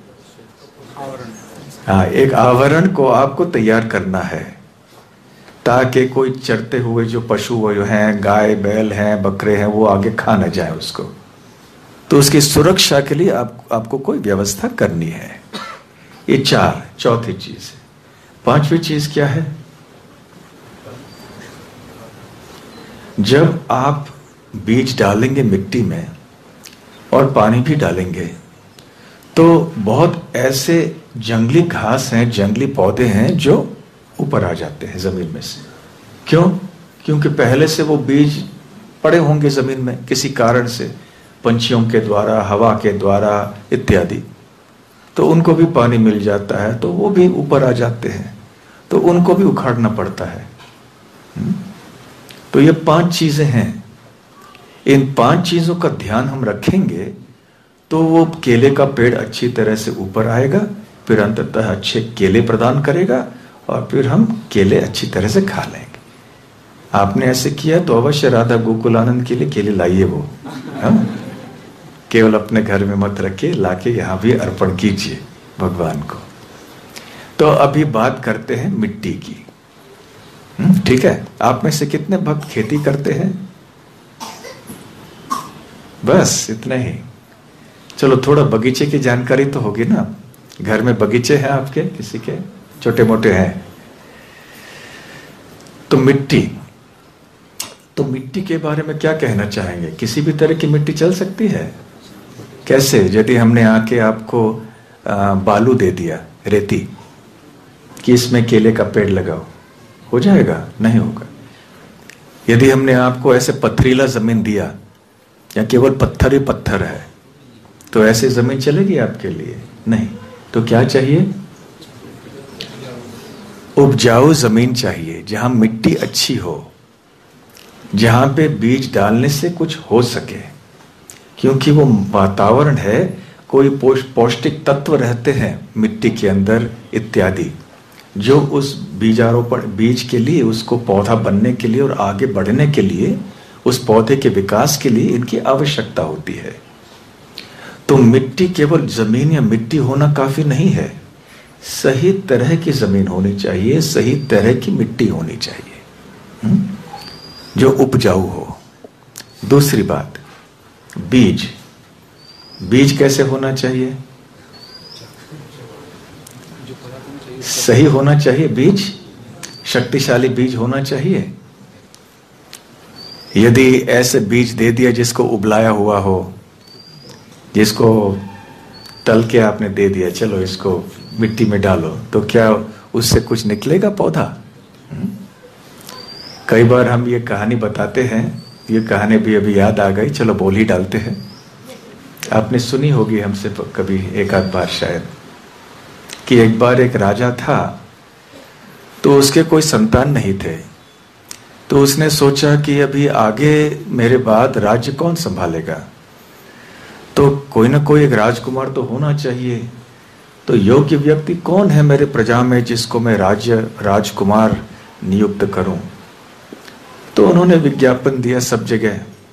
हाँ, एक आवरण को आपको तैयार करना है ताकि कोई चरते हुए जो पशु हैं, गाय बैल हैं, बकरे हैं, वो आगे खा न जाए उसको। तो उसकी सुरक्षा के लिए आप, आपको कोई व्यवस्था करनी है। ये चार, चौथी चीज है। पांचवी चीज क्या है? जब आप बीज डालेंगे मिट्टी में और पानी भी डालेंगे तो बहुत ऐसे जंगली घास हैं, जंगली पौधे हैं जो ऊपर आ जाते हैं जमीन में से। क्यों? क्योंकि पहले से वो बीज पड़े होंगे जमीन में किसी कारण से, पंछियों के द्वारा, हवा के द्वारा इत्यादि। तो उनको भी पानी मिल जाता है तो वो भी ऊपर आ जाते हैं, तो उनको भी उखाड़ना पड़ता है। तो ये पांच चीजें हैं। इन पांच चीजों का ध्यान हम रखेंगे तो वो केले का पेड़ अच्छी तरह से ऊपर आएगा, फिर अंततः अच्छे केले प्रदान करेगा और फिर हम केले अच्छी तरह से खा लेंगे। आपने ऐसे किया तो अवश्य राधा गोकुलानंद के लिए केले लाइए वो, हाँ? केवल अपने घर में मत रखिए, लाके यहां भी अर्पण कीजिए भगवान को। तो अभी बात करते हैं मिट्टी की। ठीक है? आप में से कितने भक्त खेती करते हैं? बस इतना ही। चलो, थोड़ा बगीचे की जानकारी तो होगी ना। घर में बगीचे हैं आपके, किसी के छोटे मोटे हैं? तो मिट्टी, तो मिट्टी के बारे में क्या कहना चाहेंगे? किसी भी तरह की मिट्टी चल सकती है? कैसे? यदि हमने आके आपको आ, बालू दे दिया, रेती, कि इसमें केले का पेड़ लगाओ, हो जाएगा? नहीं होगा। यदि हमने आपको ऐसे पथरीला जमीन दिया या केवल पत्थर ही पत्थर है, तो ऐसे जमीन चलेगी आपके लिए? नहीं। तो क्या चाहिए? उपजाऊ जमीन चाहिए, जहां मिट्टी अच्छी हो, जहां पे बीज डालने से कुछ हो सके, क्योंकि वो वातावरण है, कोई पौष्टिक तत्व रहते हैं मिट्टी के अंदर इत्यादि, जो उस बीजारोपण, बीज के लिए, उसको पौधा बनने के लिए और आगे बढ़ने के लिए, उस पौधे के विकास के लिए इनकी आवश्यकता होती है। तो मिट्टी, केवल जमीन या मिट्टी होना काफी नहीं है, सही तरह की जमीन होनी चाहिए, सही तरह की मिट्टी होनी चाहिए, हुँ? जो उपजाऊ हो। दूसरी बात, बीज। बीज कैसे होना चाहिए? सही होना चाहिए बीज, शक्तिशाली बीज होना चाहिए। यदि ऐसे बीज दे दिया जिसको उबलाया हुआ हो, जिसको तल के आपने दे दिया, चलो इसको मिट्टी में डालो, तो क्या उससे कुछ निकलेगा पौधा? कई बार हम ये कहानी बताते हैं, ये कहानी भी अभी याद आ गई, चलो बोल ही डालते हैं। आपने सुनी होगी हमसे कभी एक आध बार शायद, कि एक बार एक राजा था, तो उसके कोई संतान नहीं थे। तो उसने सोचा कि अभी आगे मेरे बाद राज्य कौन संभालेगा, तो कोई ना कोई एक राजकुमार तो होना चाहिए। तो योग्य व्यक्ति कौन है मेरे प्रजा में जिसको मैं राज्य राजकुमार नियुक्त करूं? तो उन्होंने विज्ञापन दिया सब जगह।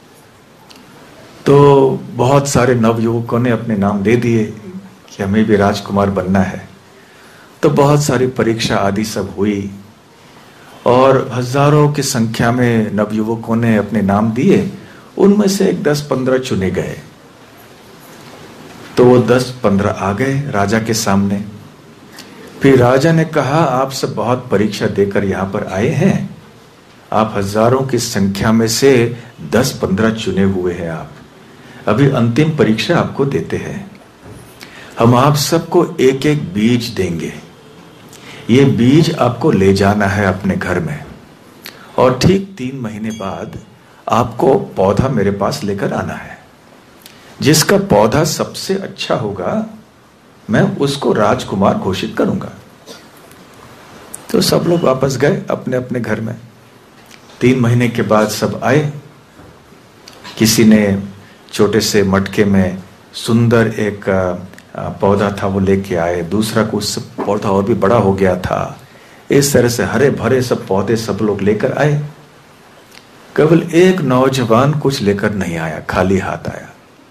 तो बहुत सारे नवयुवकों ने अपने नाम दे दिए कि हमें भी राजकुमार बनना है। तो बहुत सारी परीक्षा आदि सब हुई और हजारों की संख्या में नवयुवकों ने अपने नाम दिए। उनमें से एक दस पंद्रह चुने गए। तो वो दस पंद्रह आ गए राजा के सामने। फिर राजा ने कहा, आप सब बहुत परीक्षा देकर यहां पर आए हैं, आप हजारों की संख्या में से दस पंद्रह चुने हुए हैं, आप अभी अंतिम परीक्षा आपको देते हैं। हम आप सबको एक एक बीज देंगे, ये बीज आपको ले जाना है अपने घर में, और ठीक तीन महीने बाद आपको पौधा मेरे पास लेकर आना है। जिसका पौधा सबसे अच्छा होगा मैं उसको राजकुमार घोषित करूंगा। तो सब लोग वापस गए अपने अपने घर में। तीन महीने के बाद सब आए। किसी ने छोटे से मटके में सुंदर एक पौधा था वो लेके आए, दूसरा को उससे पौधा और भी बड़ा हो गया था। इस तरह से हरे भरे सब पौधे सब लोग लेकर आए। केवल एक नौजवान कुछ लेकर नहीं आया, खाली हाथ आया।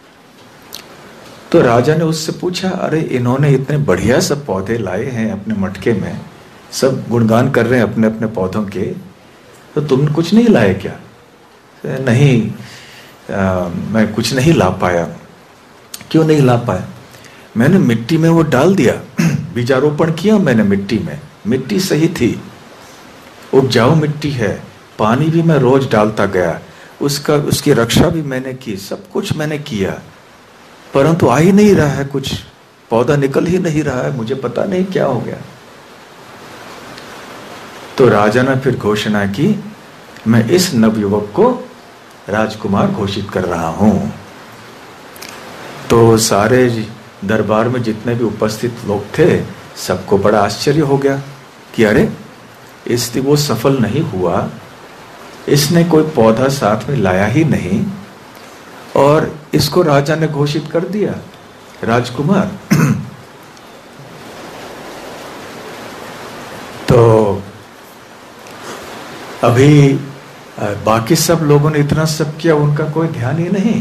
तो राजा ने उससे पूछा, अरे इन्होंने इतने बढ़िया सब पौधे लाए हैं अपने मटके में, सब गुणगान कर रहे हैं अपने अपने पौधों के, तो तुम कुछ नहीं लाए क्या? नहीं, आ, मैं कुछ नहीं ला पाया। क्यों नहीं ला पाया? मैंने मिट्टी में वो डाल दिया, बीजारोपण किया मैंने मिट्टी में, मिट्टी सही थी, उपजाऊ मिट्टी है, पानी भी मैं रोज डालता गया, उसका उसकी रक्षा भी मैंने की, सब कुछ मैंने किया, परंतु आ ही नहीं रहा है, कुछ पौधा निकल ही नहीं रहा है, मुझे पता नहीं क्या हो गया। तो राजा ने फिर घोषणा की, मैं इस नवयुवक को राजकुमार घोषित कर रहा हूं। तो सारे दरबार में जितने भी उपस्थित लोग थे सबको बड़ा आश्चर्य हो गया कि अरे इससे वो सफल नहीं हुआ, इसने कोई पौधा साथ में लाया ही नहीं और इसको राजा ने घोषित कर दिया राजकुमार। तो अभी बाकी सब लोगों ने इतना सब किया, उनका कोई ध्यान ही नहीं।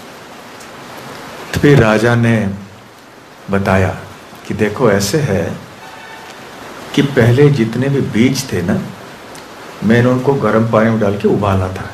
तो फिर राजा ने बताया कि देखो ऐसे है कि पहले जितने भी बीज थे ना, मैंने उनको गर्म पानी में डाल के उबाला था,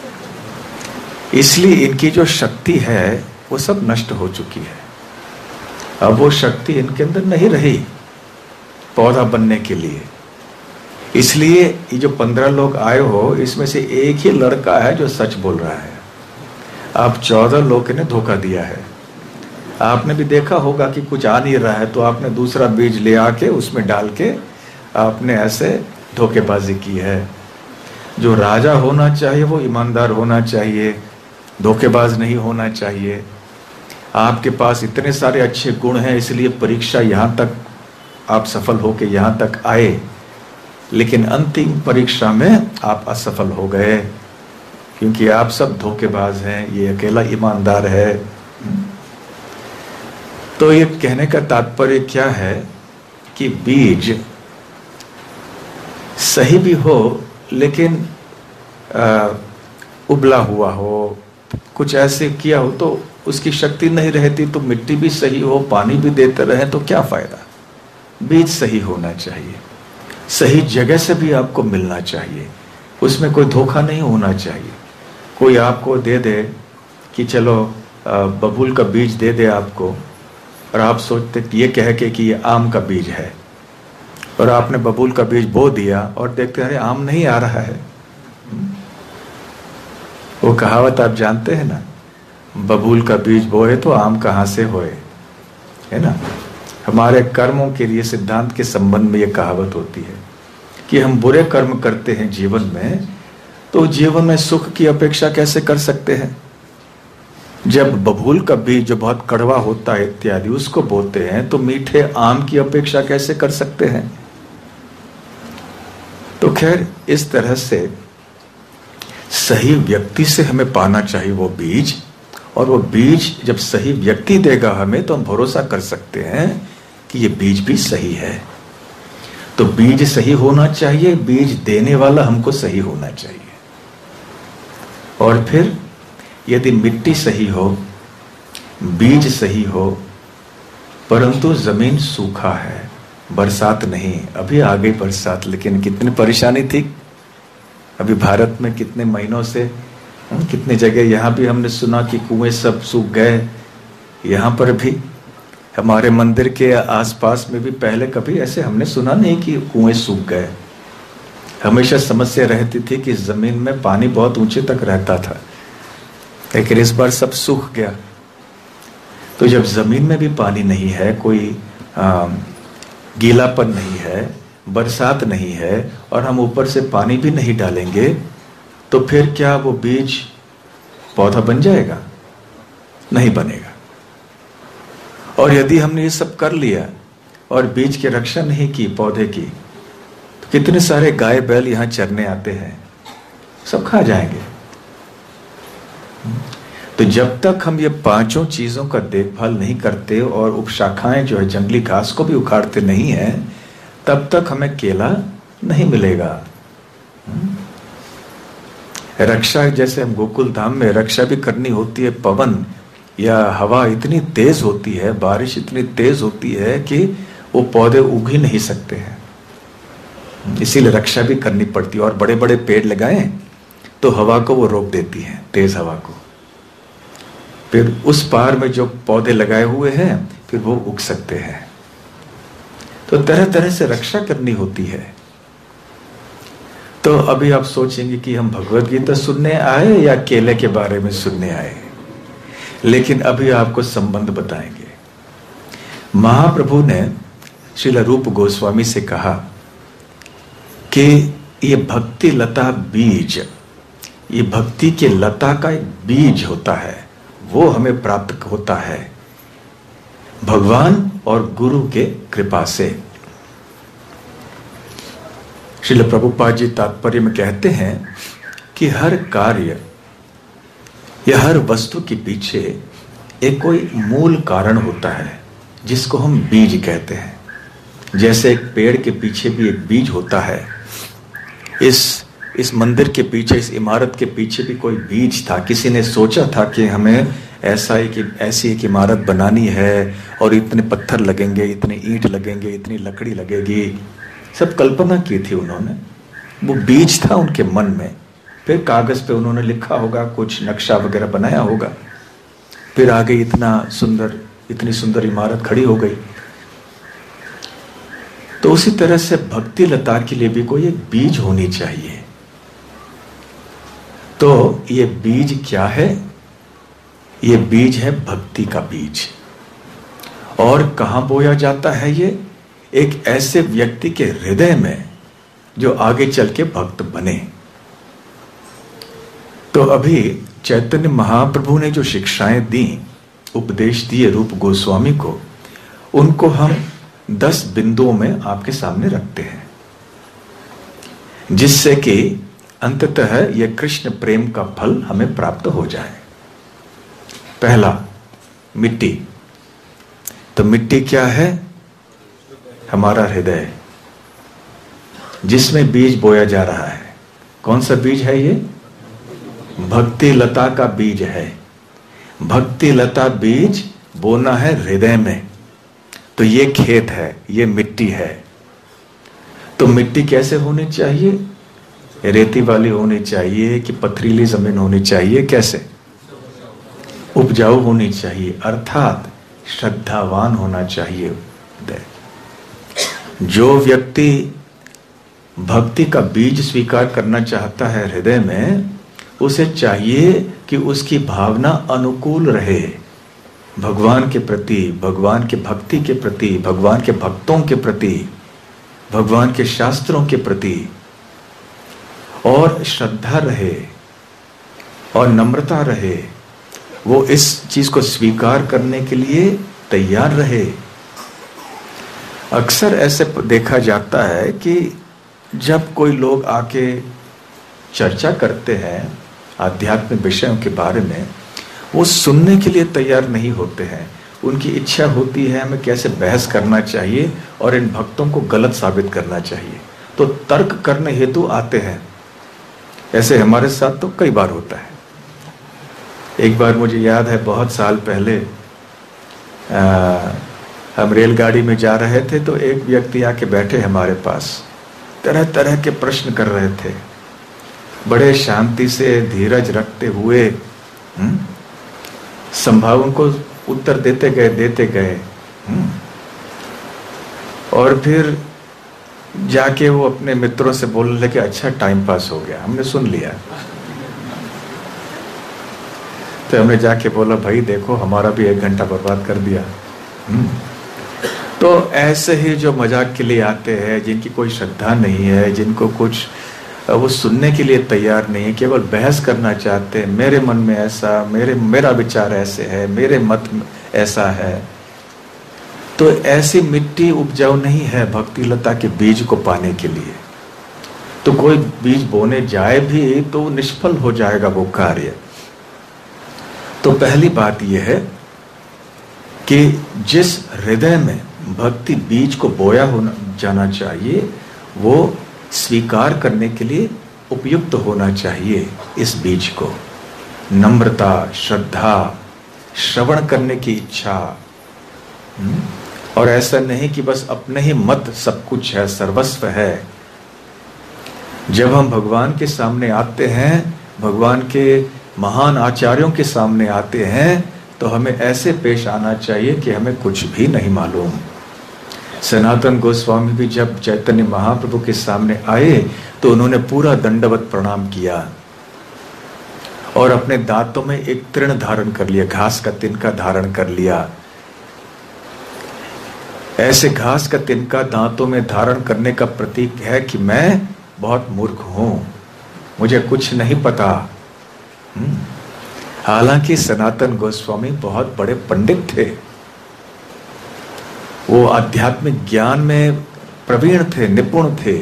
इसलिए इनकी जो शक्ति है वो सब नष्ट हो चुकी है। अब वो शक्ति इनके अंदर नहीं रही पौधा बनने के लिए। इसलिए ये जो पंद्रह लोग आए हो, इसमें से एक ही लड़का है जो सच बोल रहा है, आप चौदह लोगों ने धोखा दिया है। आपने भी देखा होगा कि कुछ आ नहीं रहा है तो आपने दूसरा बीज ले आके उसमें डाल के आपने ऐसे धोखेबाजी की है। जो राजा होना चाहिए वो ईमानदार होना चाहिए, धोखेबाज नहीं होना चाहिए। आपके पास इतने सारे अच्छे गुण हैं, इसलिए परीक्षा यहाँ तक आप सफल होके यहाँ तक आए, लेकिन अंतिम परीक्षा में आप असफल हो गए क्योंकि आप सब धोखेबाज हैं, ये अकेला ईमानदार है। तो ये कहने का तात्पर्य क्या है कि बीज सही भी हो लेकिन आ, उबला हुआ हो, कुछ ऐसे किया हो तो उसकी शक्ति नहीं रहती। तो मिट्टी भी सही हो, पानी भी देते रहे तो क्या फायदा। बीज सही होना चाहिए, सही जगह से भी आपको मिलना चाहिए, उसमें कोई धोखा नहीं होना चाहिए। कोई आपको दे दे कि चलो बबूल का बीज दे दे आपको, और आप सोचते ये कह के कि ये आम का बीज है, और आपने बबूल का बीज बो दिया और देखते अरे आम नहीं आ रहा है। वो कहावत आप जानते हैं ना, बबूल का बीज बोए तो आम कहाँ से होए, है ना। हमारे कर्मों के लिए सिद्धांत के संबंध में ये कहावत होती है कि हम बुरे कर्म करते हैं जीवन में तो जीवन में सुख की अपेक्षा कैसे कर सकते हैं। जब बबूल का बीज जो बहुत कड़वा होता है इत्यादि उसको बोते हैं तो मीठे आम की अपेक्षा कैसे कर सकते हैं। तो खैर इस तरह से सही व्यक्ति से हमें पाना चाहिए वो बीज, और वो बीज जब सही व्यक्ति देगा हमें तो हम भरोसा कर सकते हैं कि ये बीज भी सही है। तो बीज सही होना चाहिए, बीज देने वाला हमको सही होना चाहिए। और फिर यदि मिट्टी सही हो, बीज सही हो, परंतु जमीन सूखा है, बरसात नहीं, अभी आ गई बरसात, लेकिन कितनी परेशानी थी अभी भारत में कितने महीनों से, कितने जगह यहाँ भी हमने सुना कि कुएं सब सूख गए। यहाँ पर भी हमारे मंदिर के आसपास में भी पहले कभी ऐसे हमने सुना नहीं कि कुएं सूख गए। हमेशा समस्या रहती थी कि जमीन में पानी बहुत ऊंचे तक रहता था, लेकिन इस बार सब सूख गया। तो जब जमीन में भी पानी नहीं है, कोई आ, गीलापन नहीं है, बरसात नहीं है, और हम ऊपर से पानी भी नहीं डालेंगे, तो फिर क्या वो बीज पौधा बन जाएगा? नहीं बनेगा। और यदि हमने ये सब कर लिया और बीज की रक्षा नहीं की, पौधे की, तो कितने सारे गाय बैल यहाँ चरने आते हैं, सब खा जाएंगे। तो जब तक हम ये पांचों चीजों का देखभाल नहीं करते और उपशाखाएं जो है जंगली घास को भी उखाड़ते नहीं है, तब तक हमें केला नहीं मिलेगा। रक्षा जैसे हम गोकुल धाम में रक्षा भी करनी होती है, पवन या हवा इतनी तेज होती है, बारिश इतनी तेज होती है कि वो पौधे उग ही नहीं सकते हैं, इसीलिए रक्षा भी करनी पड़ती है। और बड़े बड़े पेड़ लगाएं तो हवा को वो रोक देती है, तेज हवा को। फिर उस पार में जो पौधे लगाए हुए हैं फिर वो उग सकते हैं। तो तरह तरह से रक्षा करनी होती है। तो अभी आप सोचेंगे कि हम भगवत गीता सुनने आए या केले के बारे में सुनने आए, लेकिन अभी आपको संबंध बताएंगे। महाप्रभु ने श्रील रूप गोस्वामी से कहा कि ये भक्ति लता बीज, ये भक्ति के लता का एक बीज होता है, वो हमें प्राप्त होता है भगवान और गुरु के कृपा से। श्रील प्रभुपाद जी तात्पर्य में कहते हैं कि हर कार्य या हर वस्तु के पीछे एक कोई मूल कारण होता है जिसको हम बीज कहते हैं। जैसे एक पेड़ के पीछे भी एक बीज होता है, इस इस मंदिर के पीछे, इस इमारत के पीछे भी कोई बीज था। किसी ने सोचा था कि हमें ऐसा ही कि ऐसी एक इमारत बनानी है और इतने पत्थर लगेंगे, इतने ईंट लगेंगे, इतनी लकड़ी लगेगी, सब कल्पना की थी उन्होंने। वो बीज था उनके मन में। फिर कागज पे उन्होंने लिखा होगा, कुछ नक्शा वगैरह बनाया होगा, फिर आगे इतना सुंदर इतनी सुंदर इमारत खड़ी हो गई। तो उसी तरह से भक्ति लता के लिए भी कोई एक बीज होनी चाहिए। तो ये बीज क्या है? ये बीज है भक्ति का बीज। और कहां बोया जाता है ये? एक ऐसे व्यक्ति के हृदय में जो आगे चल के भक्त बने। तो अभी चैतन्य महाप्रभु ने जो शिक्षाएं दी, उपदेश दिए रूप गोस्वामी को, उनको हम दस बिंदुओं में आपके सामने रखते हैं, जिससे कि अंततः यह कृष्ण प्रेम का फल हमें प्राप्त हो जाए। पहला, मिट्टी। तो मिट्टी क्या है? हमारा हृदय, जिसमें बीज बोया जा रहा है। कौन सा बीज है ये? भक्ति लता का बीज है। भक्ति लता बीज बोना है हृदय में। तो ये खेत है, ये मिट्टी है। तो मिट्टी कैसे होनी चाहिए? रेती वाली होनी चाहिए कि पथरीली जमीन होनी चाहिए? कैसे? उपजाऊ होनी चाहिए, अर्थात श्रद्धावान होना चाहिए। जो व्यक्ति भक्ति का बीज स्वीकार करना चाहता है हृदय में, उसे चाहिए कि उसकी भावना अनुकूल रहे भगवान के प्रति, भगवान के भक्ति के प्रति, भगवान के भक्तों के प्रति, भगवान के शास्त्रों के प्रति, और श्रद्धा रहे और नम्रता रहे। वो इस चीज को स्वीकार करने के लिए तैयार रहे। अक्सर ऐसे देखा जाता है कि जब कोई लोग आके चर्चा करते हैं आध्यात्मिक विषयों के बारे में, वो सुनने के लिए तैयार नहीं होते हैं। उनकी इच्छा होती है हमें कैसे बहस करना चाहिए और इन भक्तों को गलत साबित करना चाहिए, तो तर्क करने हेतु आते हैं। ऐसे हमारे साथ तो कई बार होता है। एक बार मुझे याद है, बहुत साल पहले आ, हम रेलगाड़ी में जा रहे थे, तो एक व्यक्ति आके बैठे हमारे पास, तरह तरह के प्रश्न कर रहे थे, बड़े शांति से धीरज रखते हुए संभाव उनको उत्तर देते गए देते गए और फिर जाके वो अपने मित्रों से बोलने लगे, अच्छा टाइम पास हो गया, हमने सुन लिया। तो हमने जाके बोला, भाई देखो हमारा भी एक घंटा बर्बाद कर दिया। तो ऐसे ही जो मजाक के लिए आते हैं, जिनकी कोई श्रद्धा नहीं है, जिनको कुछ वो सुनने के लिए तैयार नहीं है, केवल बहस करना चाहते हैं, मेरे मन में ऐसा, मेरे मेरा विचार ऐसे है, मेरे मत ऐसा है, तो ऐसी मिट्टी उपजाऊ नहीं है भक्ति लता के बीज को पाने के लिए। तो कोई बीज बोने जाए भी तो निष्फल हो जाएगा वो कार्य। तो पहली बात यह है कि जिस हृदय में भक्ति बीज को बोया होना जाना चाहिए, वो स्वीकार करने के लिए उपयुक्त होना चाहिए इस बीज को। नम्रता, श्रद्धा, श्रवण करने की इच्छा, और ऐसा नहीं कि बस अपने ही मत सब कुछ है, सर्वस्व है। जब हम भगवान के सामने आते हैं, भगवान के महान आचार्यों के सामने आते हैं, तो हमें ऐसे पेश आना चाहिए कि हमें कुछ भी नहीं मालूम। सनातन गोस्वामी भी जब चैतन्य महाप्रभु के सामने आए तो उन्होंने पूरा दंडवत प्रणाम किया और अपने दांतों में एक तृण धारण कर लिया, घास का तिनका धारण कर लिया। ऐसे घास का तिनका दांतों में धारण करने का प्रतीक है कि मैं बहुत मूर्ख हूं, मुझे कुछ नहीं पता। हालांकि सनातन गोस्वामी बहुत बड़े पंडित थे, वो आध्यात्मिक ज्ञान में प्रवीण थे, निपुण थे।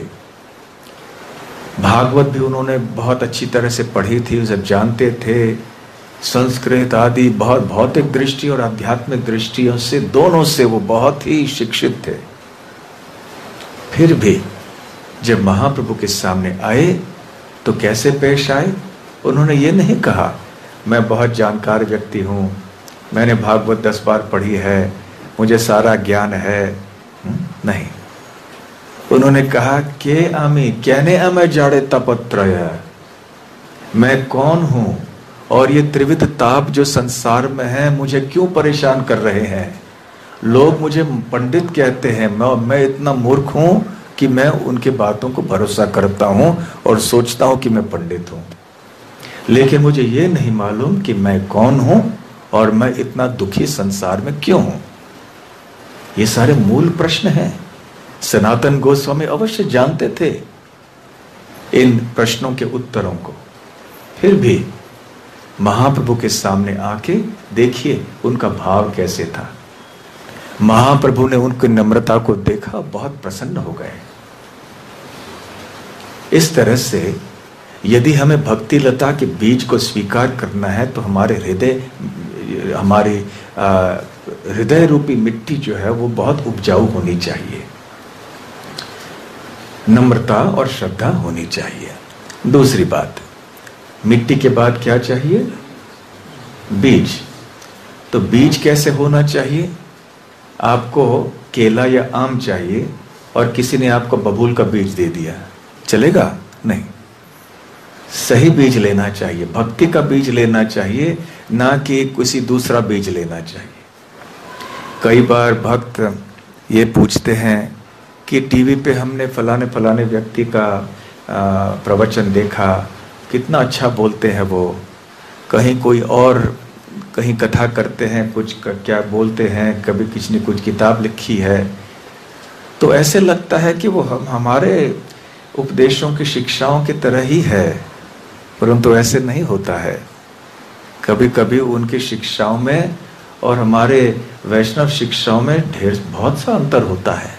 भागवत भी उन्होंने बहुत अच्छी तरह से पढ़ी थी, उसे जानते थे। संस्कृत आदि बहुत भौतिक दृष्टि और आध्यात्मिक दृष्टियों से, दोनों से वो बहुत ही शिक्षित थे। फिर भी जब महाप्रभु के सामने आए तो कैसे पेश आए? उन्होंने ये नहीं कहा मैं बहुत जानकार व्यक्ति हूं, मैंने भागवत दस बार पढ़ी है, मुझे सारा ज्ञान है। नहीं, उन्होंने कहा के आमी कहने अमे जाड़े तपत्रय, मैं कौन हूं और ये त्रिविध ताप जो संसार में है मुझे क्यों परेशान कर रहे हैं? लोग मुझे पंडित कहते हैं, मैं मैं इतना मूर्ख हूं कि मैं उनकी बातों को भरोसा करता हूं और सोचता हूं कि मैं पंडित हूं, लेकिन मुझे ये नहीं मालूम कि मैं कौन हूं और मैं इतना दुखी संसार में क्यों हूं। ये सारे मूल प्रश्न हैं। सनातन गोस्वामी अवश्य जानते थे इन प्रश्नों के उत्तरों को, फिर भी महाप्रभु के सामने आके देखिए उनका भाव कैसे था। महाप्रभु ने उनकी नम्रता को देखा, बहुत प्रसन्न हो गए। इस तरह से यदि हमें भक्ति लता के बीज को स्वीकार करना है तो हमारे हृदय हमारी हृदय रूपी मिट्टी जो है वो बहुत उपजाऊ होनी चाहिए, नम्रता और श्रद्धा होनी चाहिए। दूसरी बात, मिट्टी के बाद क्या चाहिए? बीज। तो बीज कैसे होना चाहिए? आपको केला या आम चाहिए और किसी ने आपको बबूल का बीज दे दिया, चलेगा? नहीं। सही बीज लेना चाहिए, भक्ति का बीज लेना चाहिए, ना कि किसी दूसरा बीज लेना चाहिए। कई बार भक्त ये पूछते हैं कि टीवी पे हमने फलाने फलाने व्यक्ति का प्रवचन देखा, कितना अच्छा बोलते हैं वो, कहीं कोई और कहीं कथा करते हैं, कुछ क्या बोलते हैं, कभी किसी ने कुछ किताब लिखी है, तो ऐसे लगता है कि वो हम हमारे उपदेशों की शिक्षाओं की तरह ही है, परंतु ऐसे नहीं होता है। कभी कभी उनकी शिक्षाओं में और हमारे वैष्णव शिक्षाओं में ढेर बहुत सा अंतर होता है।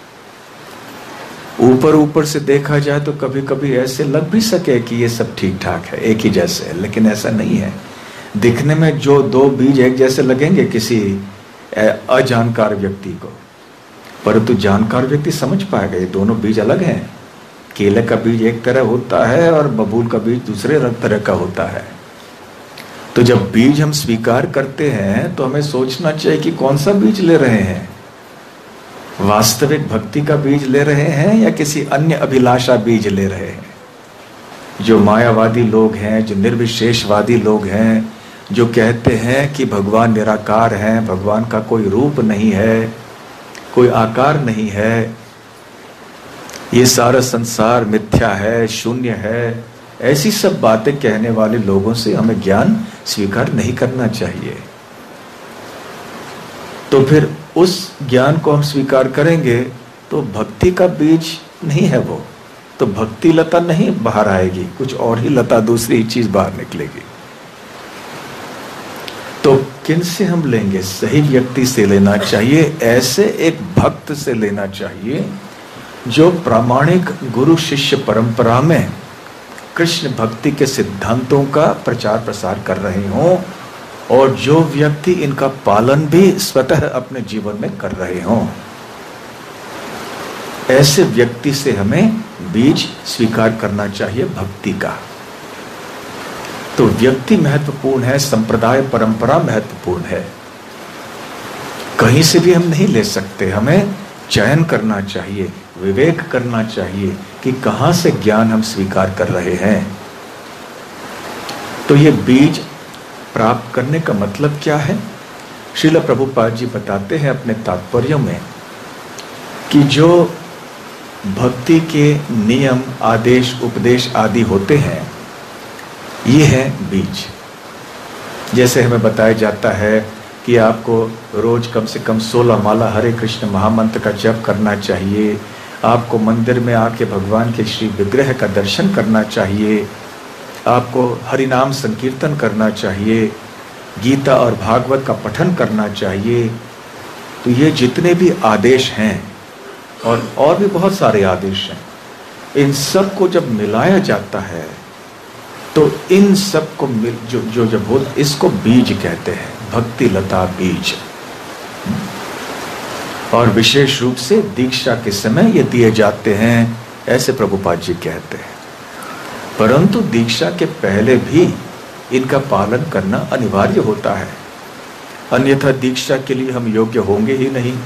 ऊपर ऊपर से देखा जाए तो कभी कभी ऐसे लग भी सके कि ये सब ठीक ठाक है, एक ही जैसे है, लेकिन ऐसा नहीं है। दिखने में जो दो बीज एक जैसे लगेंगे किसी अजानकार व्यक्ति को, परंतु जानकार व्यक्ति समझ पाएगा ये दोनों बीज अलग हैं। केले का बीज एक तरह होता है और बबूल का बीज दूसरे तरह का होता है। तो जब बीज हम स्वीकार करते हैं तो हमें सोचना चाहिए कि कौन सा बीज ले रहे हैं, वास्तविक भक्ति का बीज ले रहे हैं या किसी अन्य अभिलाषा बीज ले रहे हैं। जो मायावादी लोग हैं, जो निर्विशेषवादी लोग हैं, जो कहते हैं कि भगवान निराकार हैं, भगवान का कोई रूप नहीं है, कोई आकार नहीं है, ये सारा संसार मिथ्या है, शून्य है, ऐसी सब बातें कहने वाले लोगों से हमें ज्ञान स्वीकार नहीं करना चाहिए। तो फिर उस ज्ञान को हम स्वीकार करेंगे तो भक्ति का बीज नहीं है वो, तो भक्ति लता नहीं बाहर आएगी, कुछ और ही लता दूसरी चीज बाहर निकलेगी। तो किन से हम लेंगे? सही व्यक्ति से लेना चाहिए, ऐसे एक भक्त से लेना चाहिए जो प्रामाणिक गुरु शिष्य परंपरा में कृष्ण भक्ति के सिद्धांतों का प्रचार प्रसार कर रहे हों और जो व्यक्ति इनका पालन भी स्वतः अपने जीवन में कर रहे हों। ऐसे व्यक्ति से हमें बीज स्वीकार करना चाहिए भक्ति का। तो व्यक्ति महत्वपूर्ण है, संप्रदाय परंपरा महत्वपूर्ण है, कहीं से भी हम नहीं ले सकते। हमें चयन करना चाहिए, विवेक करना चाहिए कि कहां से ज्ञान हम स्वीकार कर रहे हैं। तो ये बीज प्राप्त करने का मतलब क्या है? श्रील प्रभुपाद जी बताते हैं अपने तात्पर्यों में कि जो भक्ति के नियम, आदेश, उपदेश आदि होते हैं, ये है बीज। जैसे हमें बताया जाता है कि आपको रोज कम से कम सोलह माला हरे कृष्ण महामंत्र का जप करना चाहिए, आपको मंदिर में आके भगवान के श्री विग्रह का दर्शन करना चाहिए, आपको हरिनाम संकीर्तन करना चाहिए, गीता और भागवत का पठन करना चाहिए। तो ये जितने भी आदेश हैं और और भी बहुत सारे आदेश हैं, इन सब को जब मिलाया जाता है तो इन सब को मिल जो जो जब हो इसको बीज कहते हैं, भक्ति लता बीज। और विशेष रूप से दीक्षा के समय ये दिए जाते हैं, ऐसे प्रभुपाद जी कहते हैं। परंतु दीक्षा के पहले भी इनका पालन करना अनिवार्य होता है, अन्यथा दीक्षा के लिए हम योग्य होंगे ही नहीं।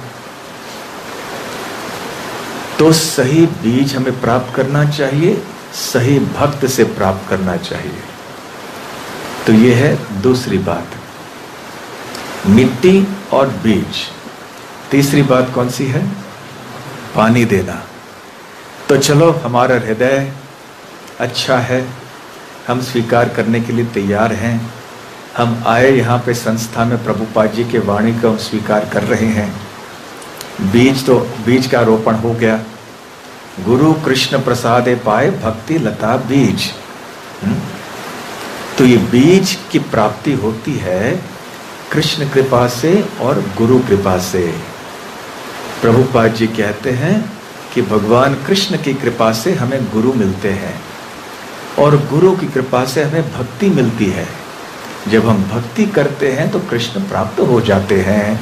तो सही बीज हमें प्राप्त करना चाहिए, सही भक्त से प्राप्त करना चाहिए। तो ये है दूसरी बात, मिट्टी और बीज। तीसरी बात कौन सी है? पानी देना। तो चलो, हमारा हृदय अच्छा है, हम स्वीकार करने के लिए तैयार हैं, हम आए यहाँ पे संस्था में प्रभुपाद जी के वाणी को हम स्वीकार कर रहे हैं, बीज तो बीज का रोपण हो गया। गुरु कृष्ण प्रसादे पाए भक्ति लता बीज। हुँ? तो ये बीज की प्राप्ति होती है कृष्ण कृपा से और गुरु कृपा से। प्रभुपाद जी कहते हैं कि भगवान कृष्ण की कृपा से हमें गुरु मिलते हैं और गुरु की कृपा से हमें भक्ति मिलती है। जब हम भक्ति करते हैं तो कृष्ण प्राप्त हो जाते हैं।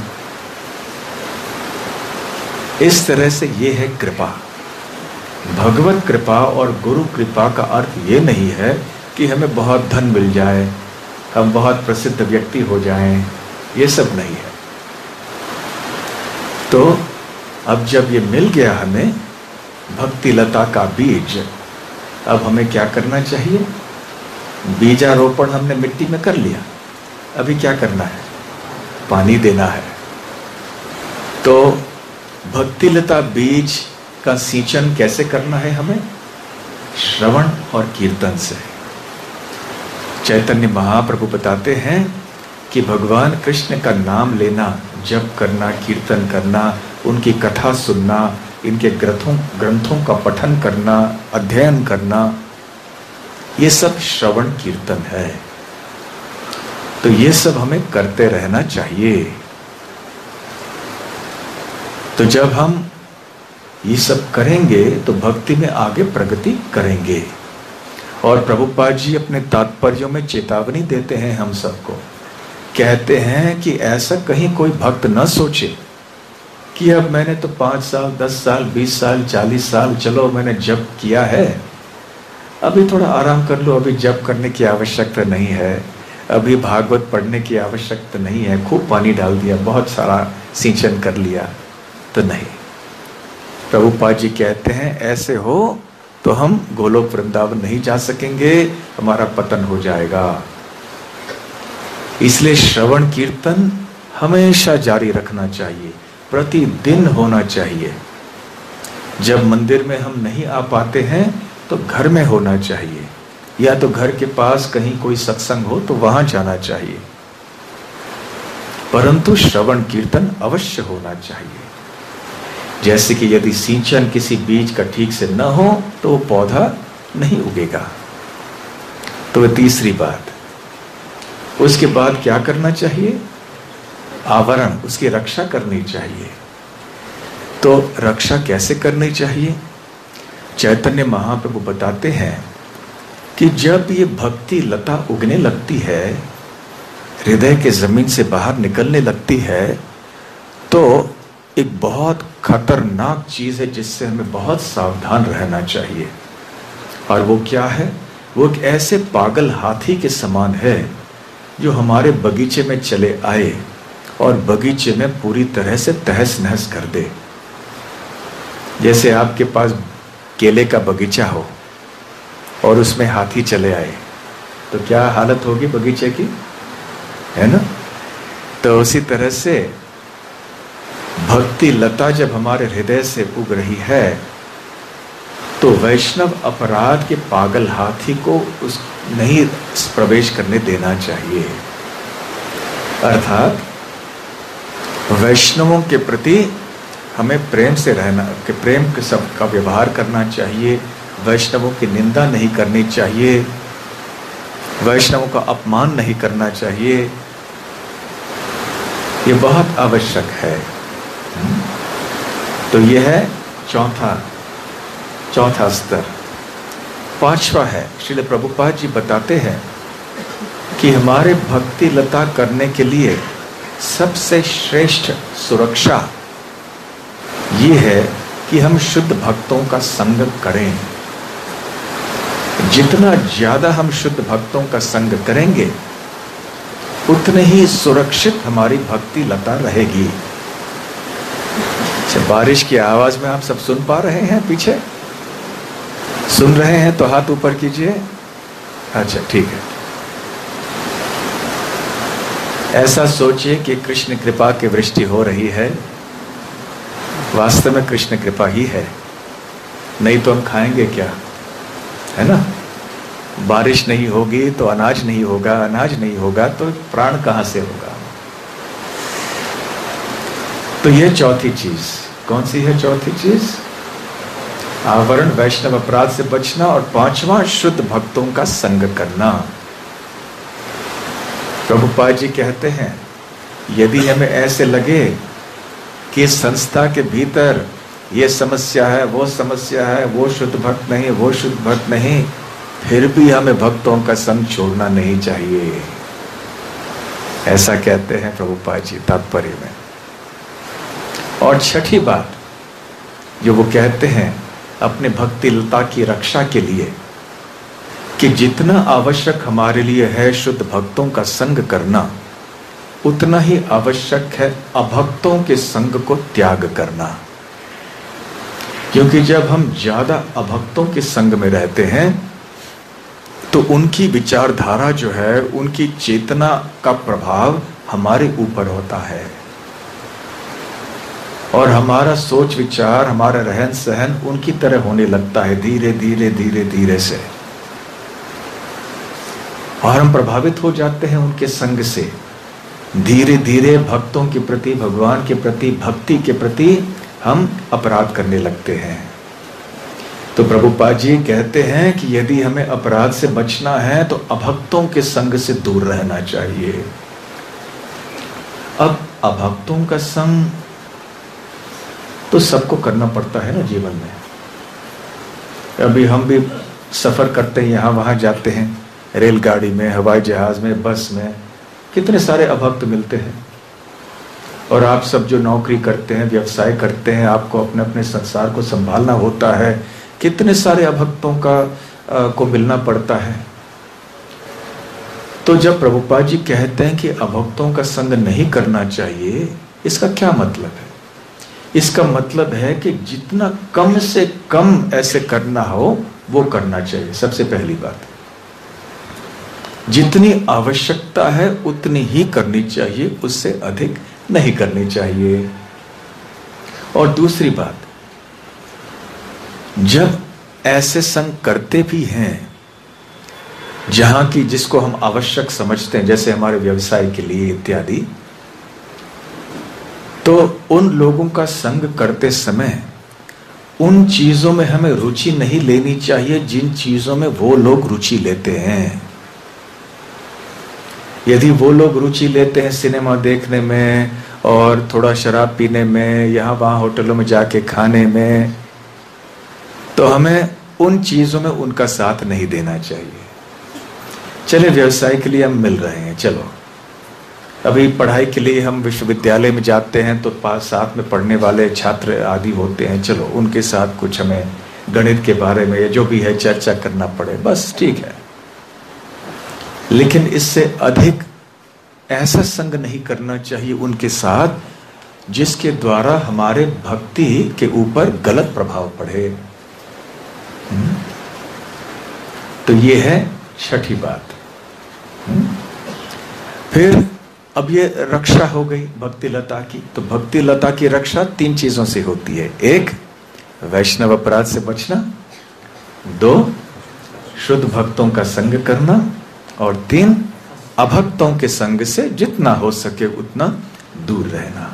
इस तरह से ये है कृपा। भगवत कृपा और गुरु कृपा का अर्थ ये नहीं है कि हमें बहुत धन मिल जाए, हम बहुत प्रसिद्ध व्यक्ति हो जाएं, ये सब नहीं है। तो अब जब ये मिल गया हमें भक्ति लता का बीज, अब हमें क्या करना चाहिए? बीजारोपण हमने मिट्टी में कर लिया, अभी क्या करना है? पानी देना है। तो भक्ति लता बीज का सिंचन कैसे करना है हमें? श्रवण और कीर्तन से। चैतन्य महाप्रभु बताते हैं कि भगवान कृष्ण का नाम लेना, जप करना, कीर्तन करना, उनकी कथा सुनना, इनके ग्रंथों ग्रंथों का पठन करना, अध्ययन करना, ये सब श्रवण कीर्तन है। तो ये सब हमें करते रहना चाहिए। तो जब हम ये सब करेंगे तो भक्ति में आगे प्रगति करेंगे। और प्रभुपाद जी अपने तात्पर्यों में चेतावनी देते हैं हम सबको। कहते हैं कि ऐसा कहीं कोई भक्त न सोचे कि अब मैंने तो पाँच साल, दस साल, बीस साल, चालीस साल, चलो मैंने जप किया है, अभी थोड़ा आराम कर लो, अभी जप करने की आवश्यकता नहीं है, अभी भागवत पढ़ने की आवश्यकता नहीं है, खूब पानी डाल दिया, बहुत सारा सिंचन कर लिया। तो नहीं, प्रभुपाद जी कहते हैं ऐसे हो तो हम गोलोक वृंदावन नहीं जा सकेंगे, हमारा पतन हो जाएगा। इसलिए श्रवण कीर्तन हमेशा जारी रखना चाहिए, प्रतिदिन होना चाहिए। जब मंदिर में हम नहीं आ पाते हैं तो घर में होना चाहिए, या तो घर के पास कहीं कोई सत्संग हो तो वहां जाना चाहिए, परंतु श्रवण कीर्तन अवश्य होना चाहिए। जैसे कि यदि सिंचन किसी बीज का ठीक से न हो तो वो पौधा नहीं उगेगा। तो वह तीसरी बात। उसके बाद क्या करना चाहिए? आवरण, उसकी रक्षा करनी चाहिए। तो रक्षा कैसे करनी चाहिए? चैतन्य महाप्रभु बताते हैं कि जब ये भक्ति लता उगने लगती है, हृदय के जमीन से बाहर निकलने लगती है, तो एक बहुत खतरनाक चीज है जिससे हमें बहुत सावधान रहना चाहिए। और वो क्या है? वो एक ऐसे पागल हाथी के समान है जो हमारे बगीचे में चले आए और बगीचे में पूरी तरह से तहस नहस कर दे। जैसे आपके पास केले का बगीचा हो और उसमें हाथी चले आए तो क्या हालत होगी बगीचे की, है ना? तो उसी तरह से भक्ति लता जब हमारे हृदय से उग रही है तो वैष्णव अपराध के पागल हाथी को उस नहीं प्रवेश करने देना चाहिए। अर्थात वैष्णवों के प्रति हमें प्रेम से रहना, कि प्रेम के सब का व्यवहार करना चाहिए, वैष्णवों की निंदा नहीं करनी चाहिए, वैष्णवों का अपमान नहीं करना चाहिए। ये बहुत आवश्यक है। तो यह है चौथा चौथा स्तर। पांचवा है, श्रील प्रभुपाद जी बताते हैं कि हमारे भक्ति लता करने के लिए सबसे श्रेष्ठ सुरक्षा ये है कि हम शुद्ध भक्तों का संग करें। जितना ज्यादा हम शुद्ध भक्तों का संग करेंगे उतने ही सुरक्षित हमारी भक्ति लता रहेगी। अच्छा, बारिश की आवाज में आप सब सुन पा रहे हैं? पीछे सुन रहे हैं तो हाथ ऊपर कीजिए। अच्छा, ठीक है। ऐसा सोचिए कि कृष्ण कृपा की वृष्टि हो रही है। वास्तव में कृष्ण कृपा ही है, नहीं तो हम खाएंगे क्या, है ना? बारिश नहीं होगी तो अनाज नहीं होगा, अनाज नहीं होगा तो प्राण कहां से होगा? तो ये चौथी चीज कौन सी है चौथी चीज? आवरण वैष्णव अपराध से बचना, और पांचवा शुद्ध भक्तों का संग करना। प्रभुपाद जी कहते हैं यदि हमें ऐसे लगे कि संस्था के भीतर ये समस्या है, वो समस्या है, वो शुद्ध भक्त नहीं, वो शुद्ध भक्त नहीं, फिर भी हमें भक्तों का संग छोड़ना नहीं चाहिए, ऐसा कहते हैं प्रभुपाद जी तात्पर्य में। और छठी बात जो वो कहते हैं अपने भक्ति लता की रक्षा के लिए, कि जितना आवश्यक हमारे लिए है शुद्ध भक्तों का संग करना, उतना ही आवश्यक है अभक्तों के संग को त्याग करना। क्योंकि जब हम ज्यादा अभक्तों के संग में रहते हैं तो उनकी विचारधारा जो है, उनकी चेतना का प्रभाव हमारे ऊपर होता है, और हमारा सोच विचार, हमारा रहन सहन उनकी तरह होने लगता है धीरे धीरे धीरे धीरे से, और हम प्रभावित हो जाते हैं उनके संग से। धीरे धीरे भक्तों के प्रति, भगवान के प्रति, भक्ति के प्रति हम अपराध करने लगते हैं। तो प्रभुपाद जी कहते हैं कि यदि हमें अपराध से बचना है तो अभक्तों के संग से दूर रहना चाहिए। अब अभक्तों का संग तो सबको करना पड़ता है ना जीवन में। अभी हम भी सफर करते हैं, यहां वहां जाते हैं, रेलगाड़ी में, हवाई जहाज में, बस में, कितने सारे अभक्त मिलते हैं। और आप सब जो नौकरी करते हैं, व्यवसाय करते हैं, आपको अपने अपने संसार को संभालना होता है, कितने सारे अभक्तों का आ, को मिलना पड़ता है। तो जब प्रभुपाद जी कहते हैं कि अभक्तों का संग नहीं करना चाहिए, इसका क्या मतलब है? इसका मतलब है कि जितना कम से कम ऐसे करना हो वो करना चाहिए। सबसे पहली बात, जितनी आवश्यकता है उतनी ही करनी चाहिए, उससे अधिक नहीं करनी चाहिए। और दूसरी बात, जब ऐसे संग करते भी हैं जहां की जिसको हम आवश्यक समझते हैं, जैसे हमारे व्यवसाय के लिए इत्यादि, तो उन लोगों का संग करते समय उन चीजों में हमें रुचि नहीं लेनी चाहिए जिन चीजों में वो लोग रुचि लेते हैं। यदि वो लोग रुचि लेते हैं सिनेमा देखने में और थोड़ा शराब पीने में, यहाँ वहाँ होटलों में जाके खाने में, तो हमें उन चीजों में उनका साथ नहीं देना चाहिए। चले व्यवसाय के लिए हम मिल रहे हैं, चलो अभी पढ़ाई के लिए हम विश्वविद्यालय में जाते हैं तो पास साथ में पढ़ने वाले छात्र आदि होते हैं, चलो उनके साथ कुछ हमें गणित के बारे में या जो भी है चर्चा करना पड़े, बस ठीक है। लेकिन इससे अधिक ऐसा संग नहीं करना चाहिए उनके साथ जिसके द्वारा हमारे भक्ति के ऊपर गलत प्रभाव पड़े। तो ये है छठी बात। फिर अब ये रक्षा हो गई भक्ति लता की। तो भक्ति लता की रक्षा तीन चीजों से होती है। एक, वैष्णव अपराध से बचना, दो, शुद्ध भक्तों का संग करना, और तीन, अभक्तों के संग से जितना हो सके उतना दूर रहना।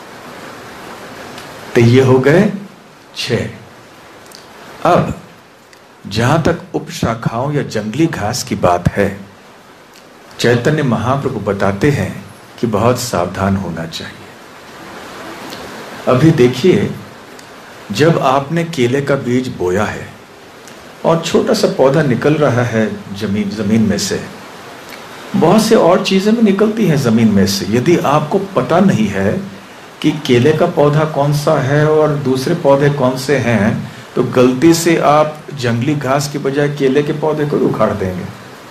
तो ये हो गए छह। अब जहां तक उपशाखाओं या जंगली घास की बात है, चैतन्य महाप्रभु बताते हैं कि बहुत सावधान होना चाहिए। अभी देखिए, जब आपने केले का बीज बोया है और छोटा सा पौधा निकल रहा है जमीन जमीन में से, बहुत से और चीजें भी निकलती हैं जमीन में से। यदि आपको पता नहीं है कि केले का पौधा कौन सा है और दूसरे पौधे कौन से हैं, तो गलती से आप जंगली घास के बजाय केले के पौधे को उखाड़ देंगे,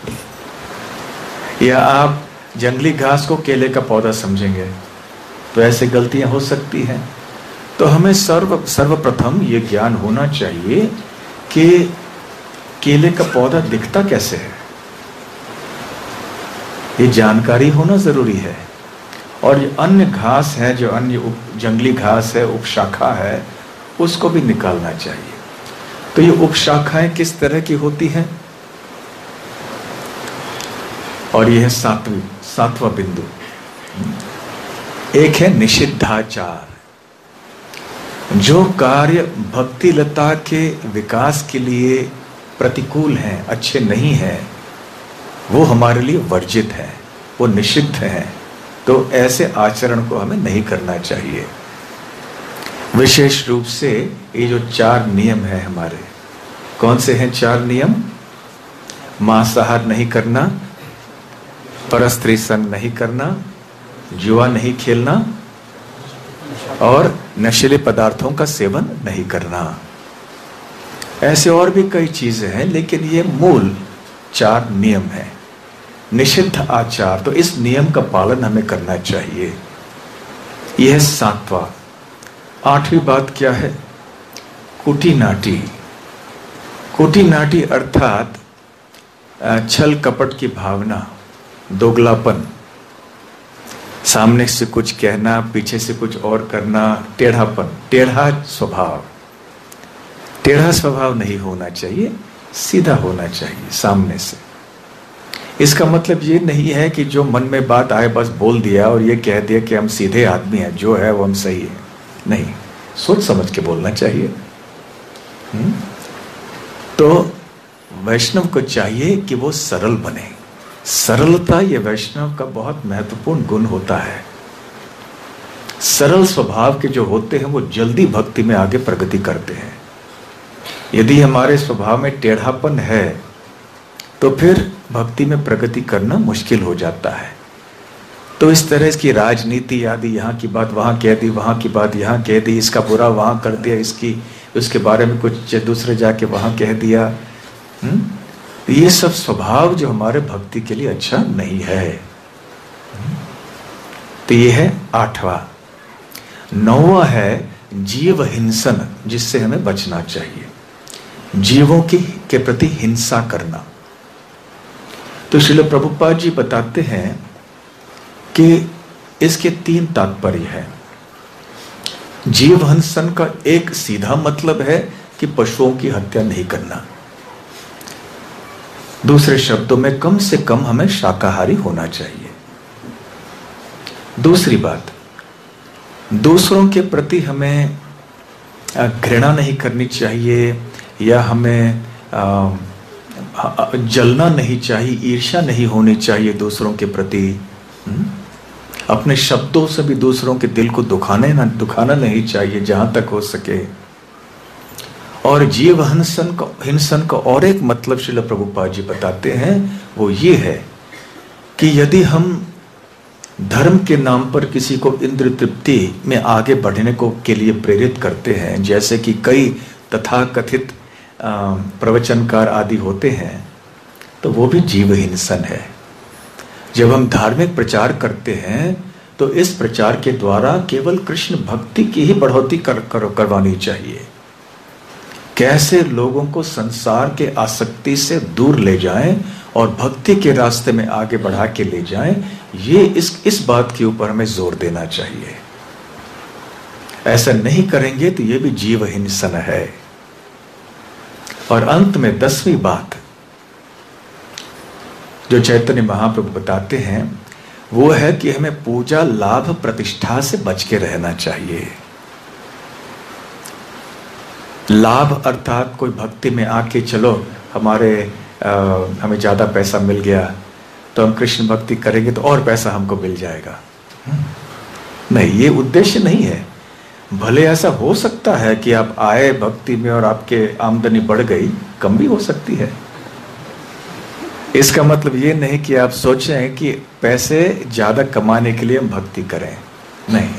या आप जंगली घास को केले का पौधा समझेंगे। तो ऐसे गलतियां हो सकती हैं। तो हमें सर्व सर्वप्रथम ये ज्ञान होना चाहिए कि केले का पौधा दिखता कैसे है, ये जानकारी होना जरूरी है। और ये अन्य घास है, जो अन्य उप, जंगली घास है, उपशाखा है, उसको भी निकालना चाहिए। तो ये उपशाखाएं किस तरह की होती हैं, और यह है सातवीं सातवां बिंदु। एक है निषिद्धाचार। जो कार्य भक्ति लता के विकास के लिए प्रतिकूल हैं, अच्छे नहीं हैं, वो हमारे लिए वर्जित है, वो निषिद्ध है। तो ऐसे आचरण को हमें नहीं करना चाहिए। विशेष रूप से ये जो चार नियम है हमारे, कौन से हैं चार नियम? मांसाहार नहीं करना, परस्त्री संग नहीं करना, जुआ नहीं खेलना और नशीले पदार्थों का सेवन नहीं करना। ऐसे और भी कई चीजें हैं, लेकिन ये मूल चार नियम हैं, निषिद्ध आचार। तो इस नियम का पालन हमें करना चाहिए। यह सातवां। आठवीं बात क्या है? कुटी नाटी। कुटी नाटी अर्थात छल कपट की भावना, दोगलापन, सामने से कुछ कहना, पीछे से कुछ और करना, टेढ़ापन, टेढ़ा स्वभाव। टेढ़ा स्वभाव नहीं होना चाहिए, सीधा होना चाहिए सामने से। इसका मतलब ये नहीं है कि जो मन में बात आए बस बोल दिया और ये कह दिया कि हम सीधे आदमी हैं, जो है वो हम सही है। नहीं, सोच समझ के बोलना चाहिए। हुँ? तो वैष्णव को चाहिए कि वो सरल बने। सरलता ये वैष्णव का बहुत महत्वपूर्ण गुण होता है। सरल स्वभाव के जो होते हैं वो जल्दी भक्ति में आगे प्रगति करते हैं। यदि हमारे स्वभाव में टेढ़ापन है तो फिर भक्ति में प्रगति करना मुश्किल हो जाता है। तो इस तरह की राजनीति आदि, यहाँ की बात वहाँ कह दी, वहाँ की बात यहाँ कह दी, इसका बुरा वहाँ कर दिया, इसकी उसके बारे में कुछ दूसरे जाके वहाँ कह दिया। हुँ? ये सब स्वभाव जो हमारे भक्ति के लिए अच्छा नहीं है। तो ये है आठवां। नौवां है जीव हिंसन, जिससे हमें बचना चाहिए, जीवों की के प्रति हिंसा करना। तो श्रील प्रभुपाद जी बताते हैं कि इसके तीन तात्पर्य हैं। जीव हिंसन का एक सीधा मतलब है कि पशुओं की हत्या नहीं करना। दूसरे शब्दों में कम से कम हमें शाकाहारी होना चाहिए। दूसरी बात, दूसरों के प्रति हमें घृणा नहीं करनी चाहिए, या हमें जलना नहीं चाहिए, ईर्ष्या नहीं होनी चाहिए दूसरों के प्रति। अपने शब्दों से भी दूसरों के दिल को दुखाने ना दुखाना नहीं चाहिए जहां तक हो सके। और जीव हिंसन का हिंसन का और एक मतलब श्रील प्रभुपाद जी बताते हैं, वो ये है कि यदि हम धर्म के नाम पर किसी को इंद्र तृप्ति में आगे बढ़ने को के लिए प्रेरित करते हैं, जैसे कि कई तथाकथित प्रवचनकार आदि होते हैं, तो वो भी जीव हिंसन है। जब हम धार्मिक प्रचार करते हैं तो इस प्रचार के द्वारा केवल कृष्ण भक्ति की ही बढ़ोतरी कर, कर, करवानी चाहिए। कैसे लोगों को संसार के आसक्ति से दूर ले जाएं और भक्ति के रास्ते में आगे बढ़ा के ले जाएं, ये इस इस बात के ऊपर हमें जोर देना चाहिए। ऐसा नहीं करेंगे तो ये भी जीव हिंसन है। और अंत में दसवीं बात जो चैतन्य महाप्रभु बताते हैं, वो है कि हमें पूजा लाभ प्रतिष्ठा से बच के रहना चाहिए। लाभ अर्थात कोई भक्ति में आके चलो हमारे आ, हमें ज्यादा पैसा मिल गया तो हम कृष्ण भक्ति करेंगे तो और पैसा हमको मिल जाएगा। नहीं, ये उद्देश्य नहीं है। भले ऐसा हो सकता है कि आप आए भक्ति में और आपके आमदनी बढ़ गई, कम भी हो सकती है। इसका मतलब ये नहीं कि आप सोचें कि पैसे ज्यादा कमाने के लिए हम भक्ति करें। नहीं,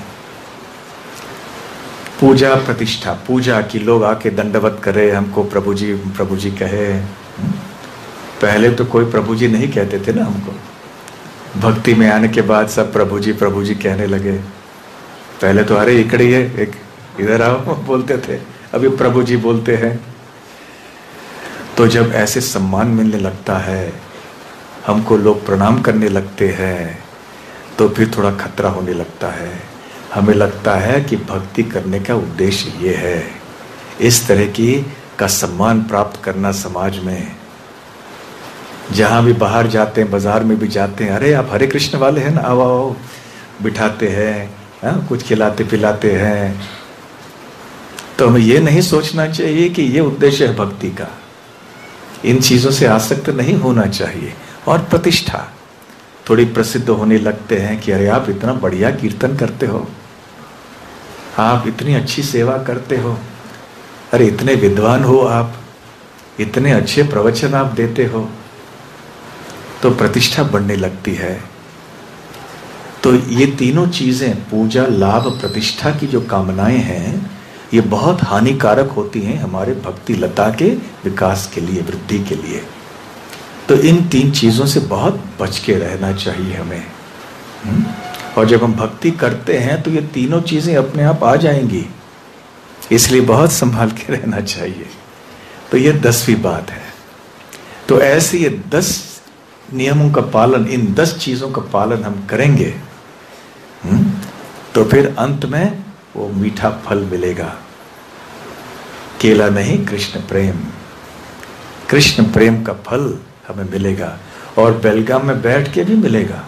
पूजा प्रतिष्ठा, पूजा की लोग आके दंडवत करे, हमको प्रभु जी प्रभु जी कहे। पहले तो कोई प्रभु जी नहीं कहते थे ना हमको, भक्ति में आने के बाद सब प्रभु जी प्रभु जी कहने लगे। पहले तो अरे इकड़ी है, एक इधर आओ बोलते थे, अभी प्रभु जी बोलते हैं। तो जब ऐसे सम्मान मिलने लगता है, हमको लोग प्रणाम करने लगते हैं, तो फिर थोड़ा खतरा होने लगता है। हमें लगता है कि भक्ति करने का उद्देश्य ये है, इस तरह की का सम्मान प्राप्त करना समाज में। जहां भी बाहर जाते हैं, बाजार में भी जाते हैं, अरे आप हरे कृष्ण वाले हैं ना, आओ आओ, बिठाते हैं, हाँ, कुछ खिलाते पिलाते हैं। तो हमें ये नहीं सोचना चाहिए कि ये उद्देश्य है भक्ति का, इन चीजों से आसक्त नहीं होना चाहिए। और प्रतिष्ठा, थोड़ी प्रसिद्ध होने लगते हैं कि अरे आप इतना बढ़िया कीर्तन करते हो, आप इतनी अच्छी सेवा करते हो, अरे इतने विद्वान हो आप, इतने अच्छे प्रवचन आप देते हो, तो प्रतिष्ठा बढ़ने लगती है। तो ये तीनों चीजें, पूजा, लाभ, प्रतिष्ठा की जो कामनाएं हैं, ये बहुत हानिकारक होती हैं हमारे भक्ति लता के विकास के लिए, वृद्धि के लिए। तो इन तीन चीजों से बहुत बच के रहना चाहिए हमें। और जब हम भक्ति करते हैं तो ये तीनों चीजें अपने आप आ जाएंगी, इसलिए बहुत संभाल के रहना चाहिए। तो ये दसवीं बात है। तो ऐसे ये दस नियमों का पालन, इन दस चीजों का पालन हम करेंगे, तो फिर अंत में वो मीठा फल मिलेगा। केला नहीं, कृष्ण प्रेम, कृष्ण प्रेम का फल हमें मिलेगा, और बेलगाम में बैठ के भी मिलेगा।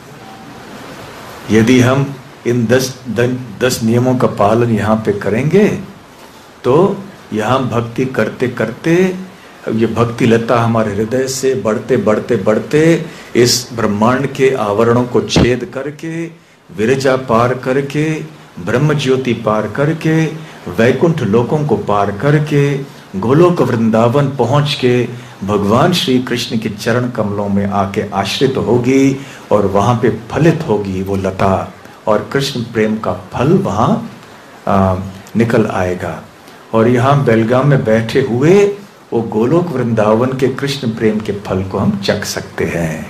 यदि हम इन दस दस नियमों का पालन यहाँ पे करेंगे, तो यहाँ भक्ति करते करते ये भक्ति लता हमारे हृदय से बढ़ते बढ़ते बढ़ते इस ब्रह्मांड के आवरणों को छेद करके, विरजा पार करके, ब्रह्म ज्योति पार करके, वैकुंठ लोकों को पार करके, गोलोक वृंदावन पहुंच के भगवान श्री कृष्ण के चरण कमलों में आके आश्रित होगी, और वहां पे फलित होगी वो लता, और कृष्ण प्रेम का फल वहां आ, निकल आएगा। और यहाँ बेलगाम में बैठे हुए वो गोलोक वृंदावन के कृष्ण प्रेम के फल को हम चख सकते हैं।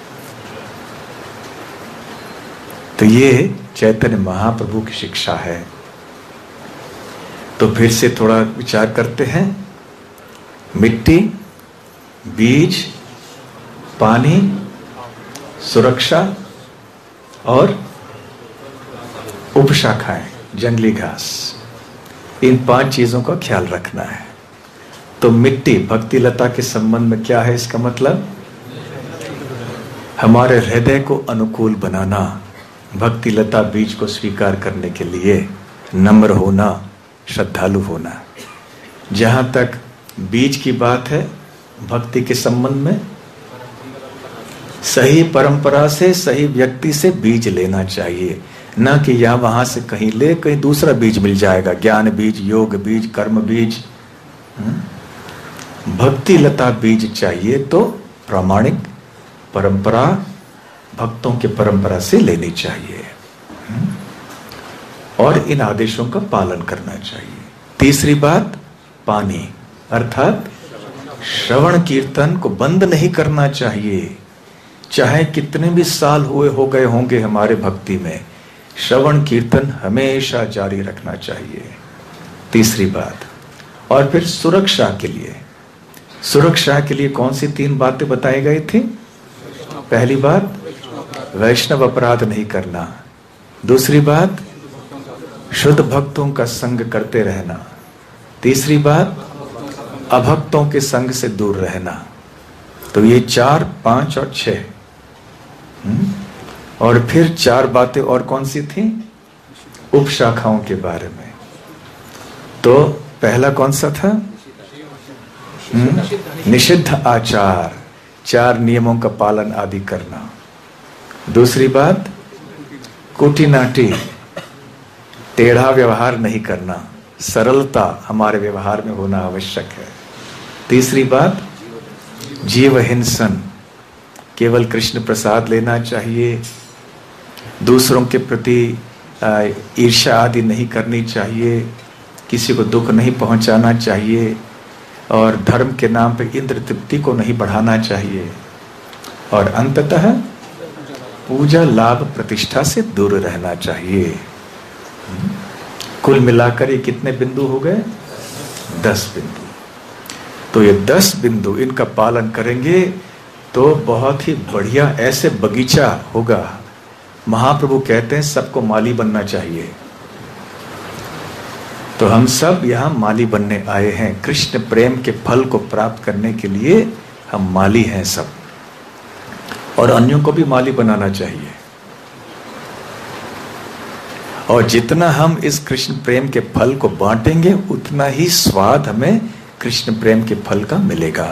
तो ये चैतन्य महाप्रभु की शिक्षा है। तो फिर से थोड़ा विचार करते हैं। मिट्टी, बीज, पानी, सुरक्षा और उपशाखाएं, जंगली घास, इन पांच चीजों का ख्याल रखना है। तो मिट्टी, भक्ति लता के संबंध में क्या है इसका मतलब? हमारे हृदय को अनुकूल बनाना, भक्ति लता बीज को स्वीकार करने के लिए नम्र होना, श्रद्धालु होना। जहां तक बीज की बात है, भक्ति के संबंध में सही परंपरा से, सही व्यक्ति से बीज लेना चाहिए, ना कि यहां वहां से कहीं ले कहीं दूसरा बीज मिल जाएगा, ज्ञान बीज, योग बीज, कर्म बीज। भक्ति लता बीज चाहिए तो प्रामाणिक परंपरा, भक्तों के परंपरा से लेनी चाहिए, और इन आदेशों का पालन करना चाहिए। तीसरी बात, पानी, अर्थात श्रवण कीर्तन को बंद नहीं करना चाहिए। चाहे कितने भी साल हुए हो गए होंगे हमारे भक्ति में, श्रवण कीर्तन हमेशा जारी रखना चाहिए। तीसरी बात। और फिर सुरक्षा के लिए, सुरक्षा के लिए कौन सी तीन बातें बताई गई थी? पहली बात, वैष्णव अपराध नहीं करना। दूसरी बात, शुद्ध भक्तों का संग करते रहना। तीसरी बात, अभक्तों के संग से दूर रहना। तो ये चार, पांच और छह। और फिर चार बातें और कौन सी थी? उपशाखाओं के बारे में। तो पहला कौन सा था? निषिद्ध आचार, चार नियमों का पालन आदि करना। दूसरी बात, कुटिनाटी, टेढ़ा व्यवहार नहीं करना, सरलता हमारे व्यवहार में होना आवश्यक है। तीसरी बात, जीव हिंसन, केवल कृष्ण प्रसाद लेना चाहिए, दूसरों के प्रति ईर्ष्या आदि नहीं करनी चाहिए, किसी को दुख नहीं पहुंचाना चाहिए, और धर्म के नाम पे इंद्र तृप्ति को नहीं बढ़ाना चाहिए, और अंततः पूजा, लाभ, प्रतिष्ठा से दूर रहना चाहिए। कुल मिलाकर ये कितने बिंदु हो गए? दस बिंदु। तो ये दस बिंदु, इनका पालन करेंगे तो बहुत ही बढ़िया ऐसे बगीचा होगा। महाप्रभु कहते हैं सबको माली बनना चाहिए। तो हम सब यहाँ माली बनने आए हैं, कृष्ण प्रेम के फल को प्राप्त करने के लिए हम माली हैं सब, और अन्यों को भी माली बनाना चाहिए। और जितना हम इस कृष्ण प्रेम के फल को बांटेंगे उतना ही स्वाद हमें कृष्ण प्रेम के फल का मिलेगा।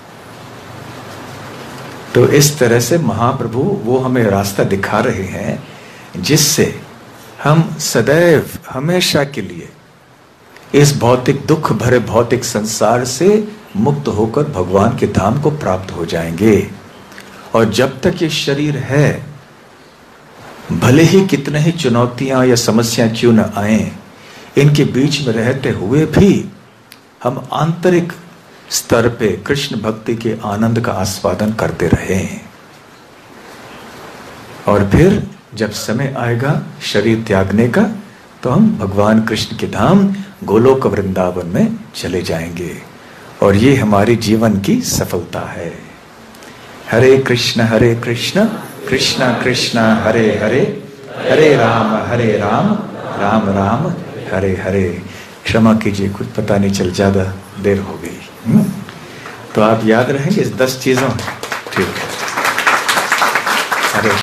तो इस तरह से महाप्रभु वो हमें रास्ता दिखा रहे हैं जिससे हम सदैव हमेशा के लिए इस भौतिक दुख भरे भौतिक संसार से मुक्त होकर भगवान के धाम को प्राप्त हो जाएंगे। और जब तक ये शरीर है, भले ही कितने ही चुनौतियां या समस्याएं क्यों न आए, इनके बीच में रहते हुए भी हम आंतरिक स्तर पे कृष्ण भक्ति के आनंद का आस्वादन करते रहें। और फिर जब समय आएगा शरीर त्यागने का, तो हम भगवान कृष्ण के धाम गोलोक वृंदावन में चले जाएंगे। और ये हमारी जीवन की सफलता है। हरे कृष्ण हरे कृष्ण कृष्ण कृष्ण हरे हरे, हरे राम हरे राम राम राम हरे हरे। क्षमा कीजिए, कुछ पता नहीं चल, ज्यादा देर हो गई। हुँ? तो आप याद रहेंगे इस दस चीजों। ठीक है। हरे